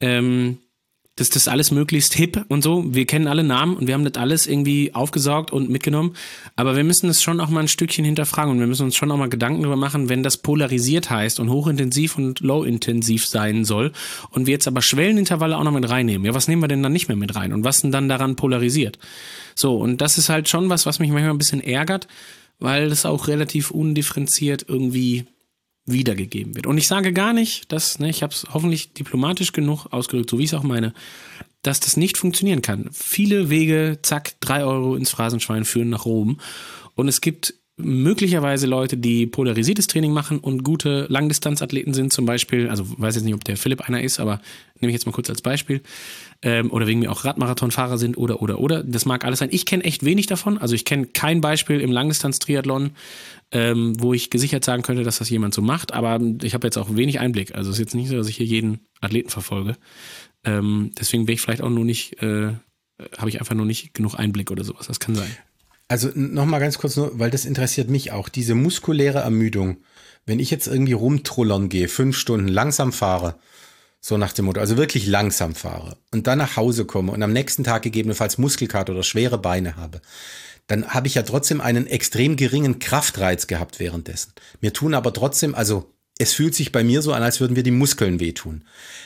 dass das alles möglichst hip und so. Wir kennen alle Namen und wir haben das alles irgendwie aufgesaugt und mitgenommen. Aber wir müssen es schon auch mal ein Stückchen hinterfragen und wir müssen uns schon auch mal Gedanken darüber machen, wenn das polarisiert heißt und hochintensiv und low-intensiv sein soll und wir jetzt aber Schwellenintervalle auch noch mit reinnehmen. Ja, was nehmen wir denn dann nicht mehr mit rein und was denn dann daran polarisiert? So, und das ist halt schon was mich manchmal ein bisschen ärgert, weil das auch relativ undifferenziert irgendwie wiedergegeben wird. Und ich sage gar nicht, dass, ich habe es hoffentlich diplomatisch genug ausgedrückt, so wie ich es auch meine, dass das nicht funktionieren kann. Viele Wege, zack, 3 Euro ins Phrasenschwein führen nach Rom. Und es gibt möglicherweise Leute, die polarisiertes Training machen und gute Langdistanzathleten sind zum Beispiel, also weiß jetzt nicht, ob der Philipp einer ist, aber nehme ich jetzt mal kurz als Beispiel, oder wegen mir auch Radmarathonfahrer sind oder. Das mag alles sein. Ich kenne echt wenig davon. Also ich kenne kein Beispiel im Langdistanz-Triathlon, wo ich gesichert sagen könnte, dass das jemand so macht. Aber ich habe jetzt auch wenig Einblick. Also es ist jetzt nicht so, dass ich hier jeden Athleten verfolge. Deswegen bin ich vielleicht auch nur nicht, habe ich einfach nur nicht genug Einblick oder sowas. Das kann sein. Also nochmal ganz kurz, nur, weil das interessiert mich auch. Diese muskuläre Ermüdung, wenn ich jetzt irgendwie rumtrullern gehe, 5 Stunden langsam fahre, so nach dem Motto, also wirklich langsam fahre und dann nach Hause komme und am nächsten Tag gegebenenfalls Muskelkater oder schwere Beine habe, dann habe ich ja trotzdem einen extrem geringen Kraftreiz gehabt währenddessen. Mir tun aber trotzdem, also es fühlt sich bei mir so an, als würden wir die Muskeln wehtun.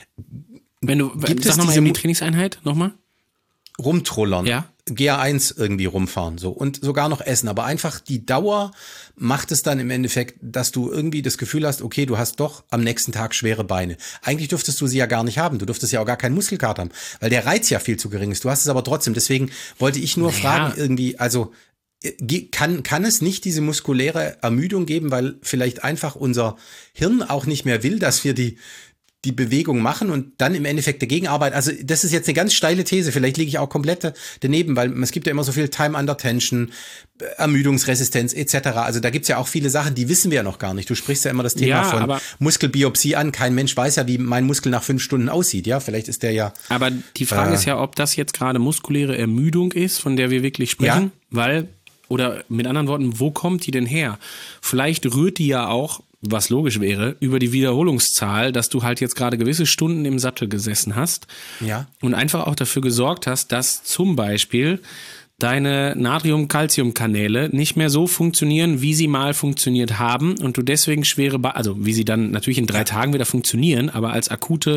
Sag nochmal eben die Trainingseinheit, nochmal. Rumtrollern. Ja. GA1 irgendwie rumfahren so und sogar noch essen, aber einfach die Dauer macht es dann im Endeffekt, dass du irgendwie das Gefühl hast, okay, du hast doch am nächsten Tag schwere Beine. Eigentlich dürftest du sie ja gar nicht haben, du dürftest ja auch gar keinen Muskelkater haben, weil der Reiz ja viel zu gering ist. Du hast es aber trotzdem, deswegen wollte ich nur fragen irgendwie, also kann es nicht diese muskuläre Ermüdung geben, weil vielleicht einfach unser Hirn auch nicht mehr will, dass wir die Bewegung machen und dann im Endeffekt dagegen arbeiten. Also das ist jetzt eine ganz steile These, vielleicht liege ich auch komplett daneben, weil es gibt ja immer so viel Time under Tension, Ermüdungsresistenz etc. Also da gibt's ja auch viele Sachen, die wissen wir ja noch gar nicht. Du sprichst ja immer das Thema von Muskelbiopsie an. Kein Mensch weiß ja, wie mein Muskel nach 5 Stunden aussieht. Ja, vielleicht ist der ja... Aber die Frage ist ja, ob das jetzt gerade muskuläre Ermüdung ist, von der wir wirklich sprechen, weil, oder mit anderen Worten, wo kommt die denn her? Vielleicht rührt die ja auch, was logisch wäre, über die Wiederholungszahl, dass du halt jetzt gerade gewisse Stunden im Sattel gesessen hast und einfach auch dafür gesorgt hast, dass zum Beispiel deine Natrium-Calcium-Kanäle nicht mehr so funktionieren, wie sie mal funktioniert haben und du deswegen also wie sie dann natürlich in 3 Tagen wieder funktionieren, aber als akute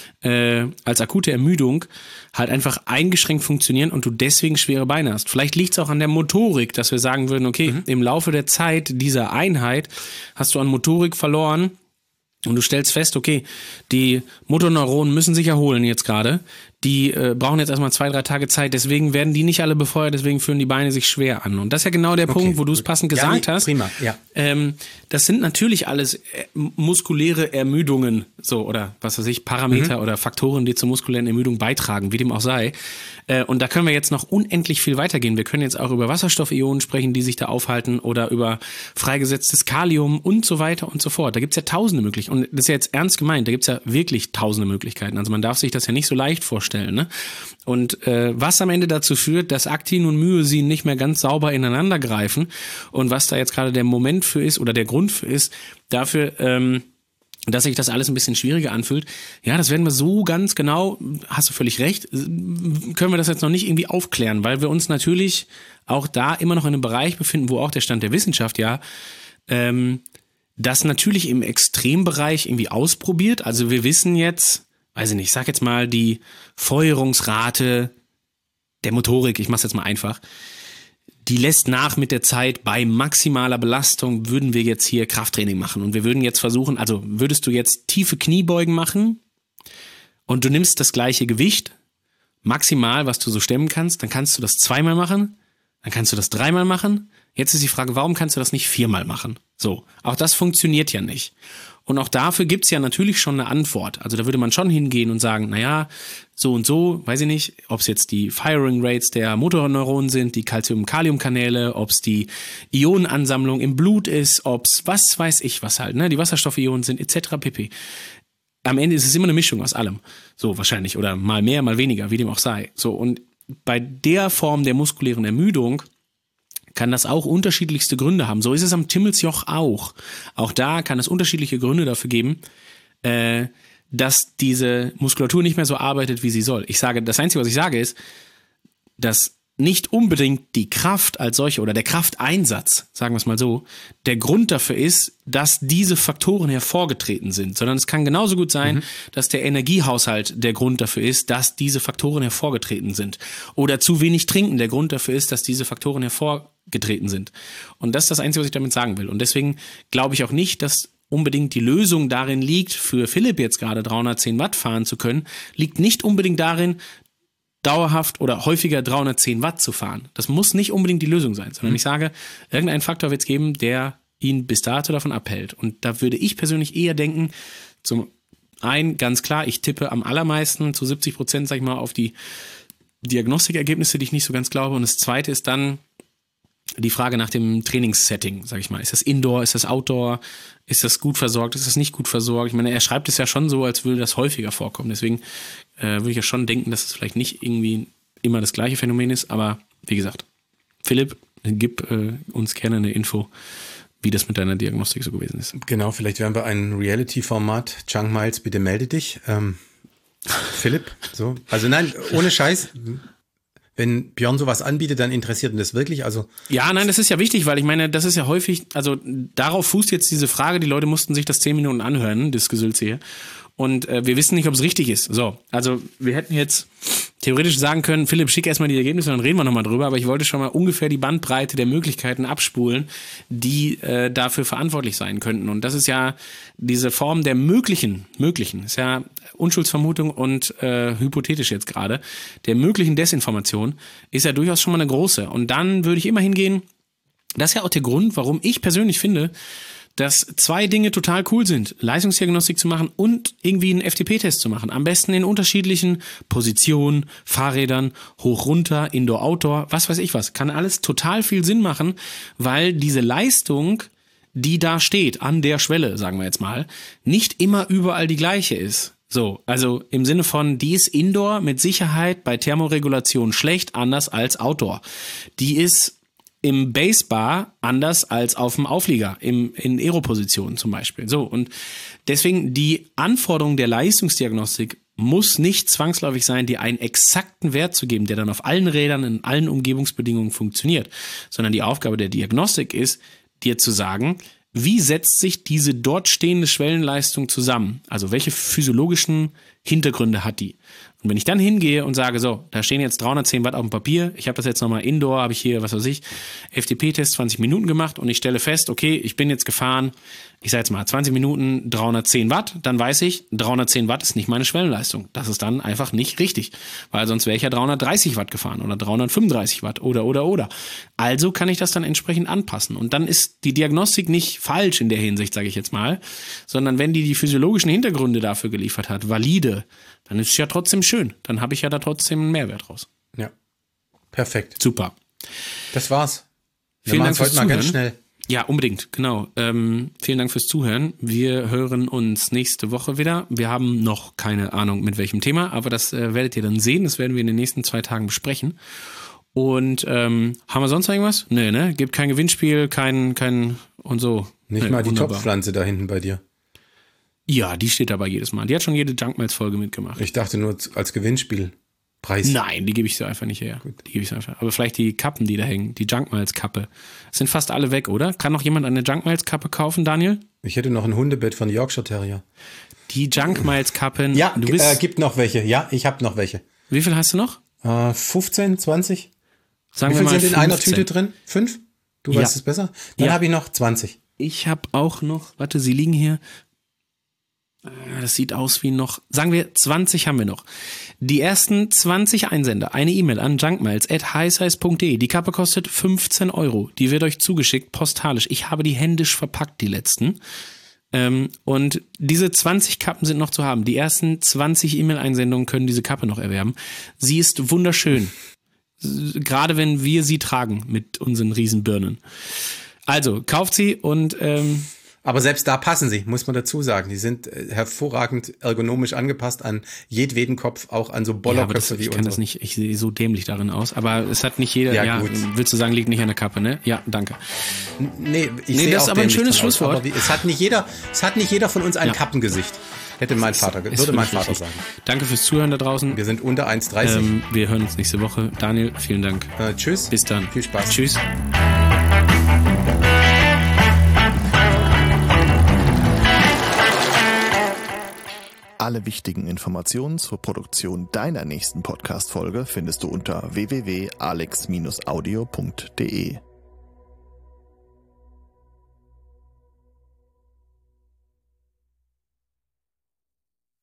Ermüdung halt einfach eingeschränkt funktionieren und du deswegen schwere Beine hast. Vielleicht liegt es auch an der Motorik, dass wir sagen würden, okay, im Laufe der Zeit dieser Einheit hast du an Motorik verloren und du stellst fest, okay, die Motoneuronen müssen sich erholen jetzt gerade. Die brauchen jetzt erstmal 2-3 Tage Zeit, deswegen werden die nicht alle befeuert, deswegen fühlen die Beine sich schwer an. Und das ist ja genau der Punkt, wo du es passend gesagt hast. Prima, ja. Das sind natürlich alles muskuläre Ermüdungen, so, oder was weiß ich, Parameter oder Faktoren, die zur muskulären Ermüdung beitragen, wie dem auch sei. Und da können wir jetzt noch unendlich viel weitergehen. Wir können jetzt auch über Wasserstoffionen sprechen, die sich da aufhalten, oder über freigesetztes Kalium und so weiter und so fort. Da gibt's ja tausende Möglichkeiten. Und das ist ja jetzt ernst gemeint, da gibt's ja wirklich tausende Möglichkeiten. Also man darf sich das ja nicht so leicht vorstellen. Ne? Und was am Ende dazu führt, dass Aktin und Myosin nicht mehr ganz sauber ineinander greifen und was da jetzt gerade der Moment für ist oder der Grund für ist, dafür, dass sich das alles ein bisschen schwieriger anfühlt, ja, das werden wir so ganz genau, hast du völlig recht, können wir das jetzt noch nicht irgendwie aufklären, weil wir uns natürlich auch da immer noch in einem Bereich befinden, wo auch der Stand der Wissenschaft das natürlich im Extrembereich irgendwie ausprobiert. Also wir wissen jetzt, weiß ich nicht, ich sag jetzt mal die Feuerungsrate der Motorik, ich mach's jetzt mal einfach, die lässt nach mit der Zeit. Bei maximaler Belastung würden wir jetzt hier Krafttraining machen und wir würden jetzt versuchen, also würdest du jetzt tiefe Kniebeugen machen und du nimmst das gleiche Gewicht, maximal, was du so stemmen kannst, dann kannst du das 2-mal machen, dann kannst du das 3-mal machen. Jetzt ist die Frage, warum kannst du das nicht 4-mal machen? So, auch das funktioniert ja nicht. Und auch dafür gibt's ja natürlich schon eine Antwort. Also da würde man schon hingehen und sagen, naja, so und so, weiß ich nicht, ob es jetzt die Firing Rates der Motorneuronen sind, die Calcium-Kalium-Kanäle, ob es die Ionenansammlung im Blut ist, ob es was weiß ich was halt, ne, die Wasserstoffionen sind etc. pp. Am Ende ist es immer eine Mischung aus allem. So wahrscheinlich. Oder mal mehr, mal weniger, wie dem auch sei. So, und bei der Form der muskulären Ermüdung kann das auch unterschiedlichste Gründe haben. So ist es am Timmelsjoch auch. Auch da kann es unterschiedliche Gründe dafür geben, dass diese Muskulatur nicht mehr so arbeitet, wie sie soll. Das Einzige, was ich sage, ist, dass nicht unbedingt die Kraft als solche oder der Krafteinsatz, sagen wir es mal so, der Grund dafür ist, dass diese Faktoren hervorgetreten sind, sondern es kann genauso gut sein, dass der Energiehaushalt der Grund dafür ist, dass diese Faktoren hervorgetreten sind. Oder zu wenig Trinken der Grund dafür ist, dass diese Faktoren hervorgetreten sind. Und das ist das Einzige, was ich damit sagen will. Und deswegen glaube ich auch nicht, dass unbedingt die Lösung darin liegt, für Philipp jetzt gerade 310 Watt fahren zu können, liegt nicht unbedingt darin, dauerhaft oder häufiger 310 Watt zu fahren. Das muss nicht unbedingt die Lösung sein, sondern ich sage, irgendeinen Faktor wird es geben, der ihn bis dato davon abhält. Und da würde ich persönlich eher denken, zum einen ganz klar, ich tippe am allermeisten zu 70%, sag ich mal, auf die Diagnostikergebnisse, die ich nicht so ganz glaube. Und das zweite ist dann die Frage nach dem Trainingssetting, sag ich mal. Ist das Indoor, ist das Outdoor, ist das gut versorgt, ist das nicht gut versorgt? Ich meine, er schreibt es ja schon so, als würde das häufiger vorkommen. Deswegen würde ich ja schon denken, dass es vielleicht nicht irgendwie immer das gleiche Phänomen ist. Aber wie gesagt, Philipp, gib uns gerne eine Info, wie das mit deiner Diagnostik so gewesen ist. Genau, vielleicht wären wir ein Reality-Format. Chunk Miles, bitte melde dich. Philipp, so. Also nein, ohne Scheiß. wenn Björn sowas anbietet, dann interessiert ihn das wirklich? Also ja, nein, das ist ja wichtig, weil ich meine, das ist ja häufig, also darauf fußt jetzt diese Frage, die Leute mussten sich das 10 Minuten anhören, das Gesülze hier. Und wir wissen nicht, ob es richtig ist. So, also wir hätten jetzt theoretisch sagen können, Philipp, schick erstmal die Ergebnisse, dann reden wir nochmal drüber. Aber ich wollte schon mal ungefähr die Bandbreite der Möglichkeiten abspulen, die dafür verantwortlich sein könnten. Und das ist ja diese Form der möglichen, ist ja Unschuldsvermutung und hypothetisch jetzt gerade, der möglichen Desinformation ist ja durchaus schon mal eine große. Und dann würde ich immer hingehen, das ist ja auch der Grund, warum ich persönlich finde, dass 2 Dinge total cool sind, Leistungsdiagnostik zu machen und irgendwie einen FTP-Test zu machen. Am besten in unterschiedlichen Positionen, Fahrrädern, hoch, runter, Indoor, Outdoor, was weiß ich was. Kann alles total viel Sinn machen, weil diese Leistung, die da steht, an der Schwelle, sagen wir jetzt mal, nicht immer überall die gleiche ist. So, also im Sinne von, die ist Indoor mit Sicherheit bei Thermoregulation schlecht, anders als Outdoor. Die ist im Basebar anders als auf dem Auflieger, in Aero-Positionen zum Beispiel. So, und deswegen die Anforderung der Leistungsdiagnostik muss nicht zwangsläufig sein, dir einen exakten Wert zu geben, der dann auf allen Rädern in allen Umgebungsbedingungen funktioniert, sondern die Aufgabe der Diagnostik ist, dir zu sagen, wie setzt sich diese dort stehende Schwellenleistung zusammen? Also welche physiologischen Hintergründe hat die? Und wenn ich dann hingehe und sage, so, da stehen jetzt 310 Watt auf dem Papier, ich habe das jetzt nochmal Indoor, habe ich hier, was weiß ich, FTP-Test 20 Minuten gemacht und ich stelle fest, okay, ich bin jetzt gefahren, ich sage jetzt mal 20 Minuten 310 Watt, dann weiß ich, 310 Watt ist nicht meine Schwellenleistung. Das ist dann einfach nicht richtig, weil sonst wäre ich ja 330 Watt gefahren oder 335 Watt oder. Also kann ich das dann entsprechend anpassen. Und dann ist die Diagnostik nicht falsch in der Hinsicht, sage ich jetzt mal, sondern wenn die physiologischen Hintergründe dafür geliefert hat, valide, dann ist es ja trotzdem schön. Dann habe ich ja da trotzdem einen Mehrwert raus. Ja, perfekt. Super. Das war's. Vielen Dank fürs Zuhören. Mal ganz schnell. Ja, unbedingt, genau. Vielen Dank fürs Zuhören. Wir hören uns nächste Woche wieder. Wir haben noch keine Ahnung mit welchem Thema, aber das werdet ihr dann sehen. Das werden wir in den nächsten 2 Tagen besprechen. Und haben wir sonst noch irgendwas? Nee, ne? Gibt kein Gewinnspiel, kein und so. Nicht mal die Topfpflanze da hinten bei dir. Ja, die steht dabei jedes Mal. Die hat schon jede Junkmails-Folge mitgemacht. Ich dachte nur als Gewinnspiel. Preis. Nein, die gebe ich so einfach nicht her. Gut. Die gebe ich so einfach. Aber vielleicht die Kappen, die da hängen, die Junkmiles-Kappe. Sind fast alle weg, oder? Kann noch jemand eine Junkmiles-Kappe kaufen, Daniel? Ich hätte noch ein Hundebett von Yorkshire Terrier. Die Junkmiles-Kappen. Ja, gibt noch welche. Ja, ich habe noch welche. Wie viel hast du noch? 15, 20. Sagen Wie wir viel mal sind 15. in einer Tüte drin? 5? Du weißt es besser? Dann habe ich noch 20. Ich habe auch noch, warte, sie liegen hier. Das sieht aus wie noch, sagen wir 20 haben wir noch. Die ersten 20 Einsender, eine E-Mail an junkmiles@highsize.de. Die Kappe kostet 15 €. Die wird euch zugeschickt, postalisch. Ich habe die händisch verpackt, die letzten. Und diese 20 Kappen sind noch zu haben. Die ersten 20 E-Mail-Einsendungen können diese Kappe noch erwerben. Sie ist wunderschön. Gerade wenn wir sie tragen mit unseren Riesenbirnen. Also, kauft sie und aber selbst da passen sie, muss man dazu sagen. Die sind hervorragend ergonomisch angepasst an jedweden Kopf, auch an so Bollerköpfe wie ich kann das nicht, ich sehe so dämlich darin aus, aber es hat nicht jeder, gut. Willst du sagen, liegt nicht an der Kappe, ne? Ja, danke. Nee, das ist aber ein schönes Schlusswort. Es hat nicht jeder von uns ein Kappengesicht. Würde mein Vater sagen. Danke fürs Zuhören da draußen. Wir sind unter 1,30. Wir hören uns nächste Woche. Daniel, vielen Dank. Tschüss. Bis dann. Viel Spaß. Tschüss. Alle wichtigen Informationen zur Produktion deiner nächsten Podcast-Folge findest du unter www.alex-audio.de.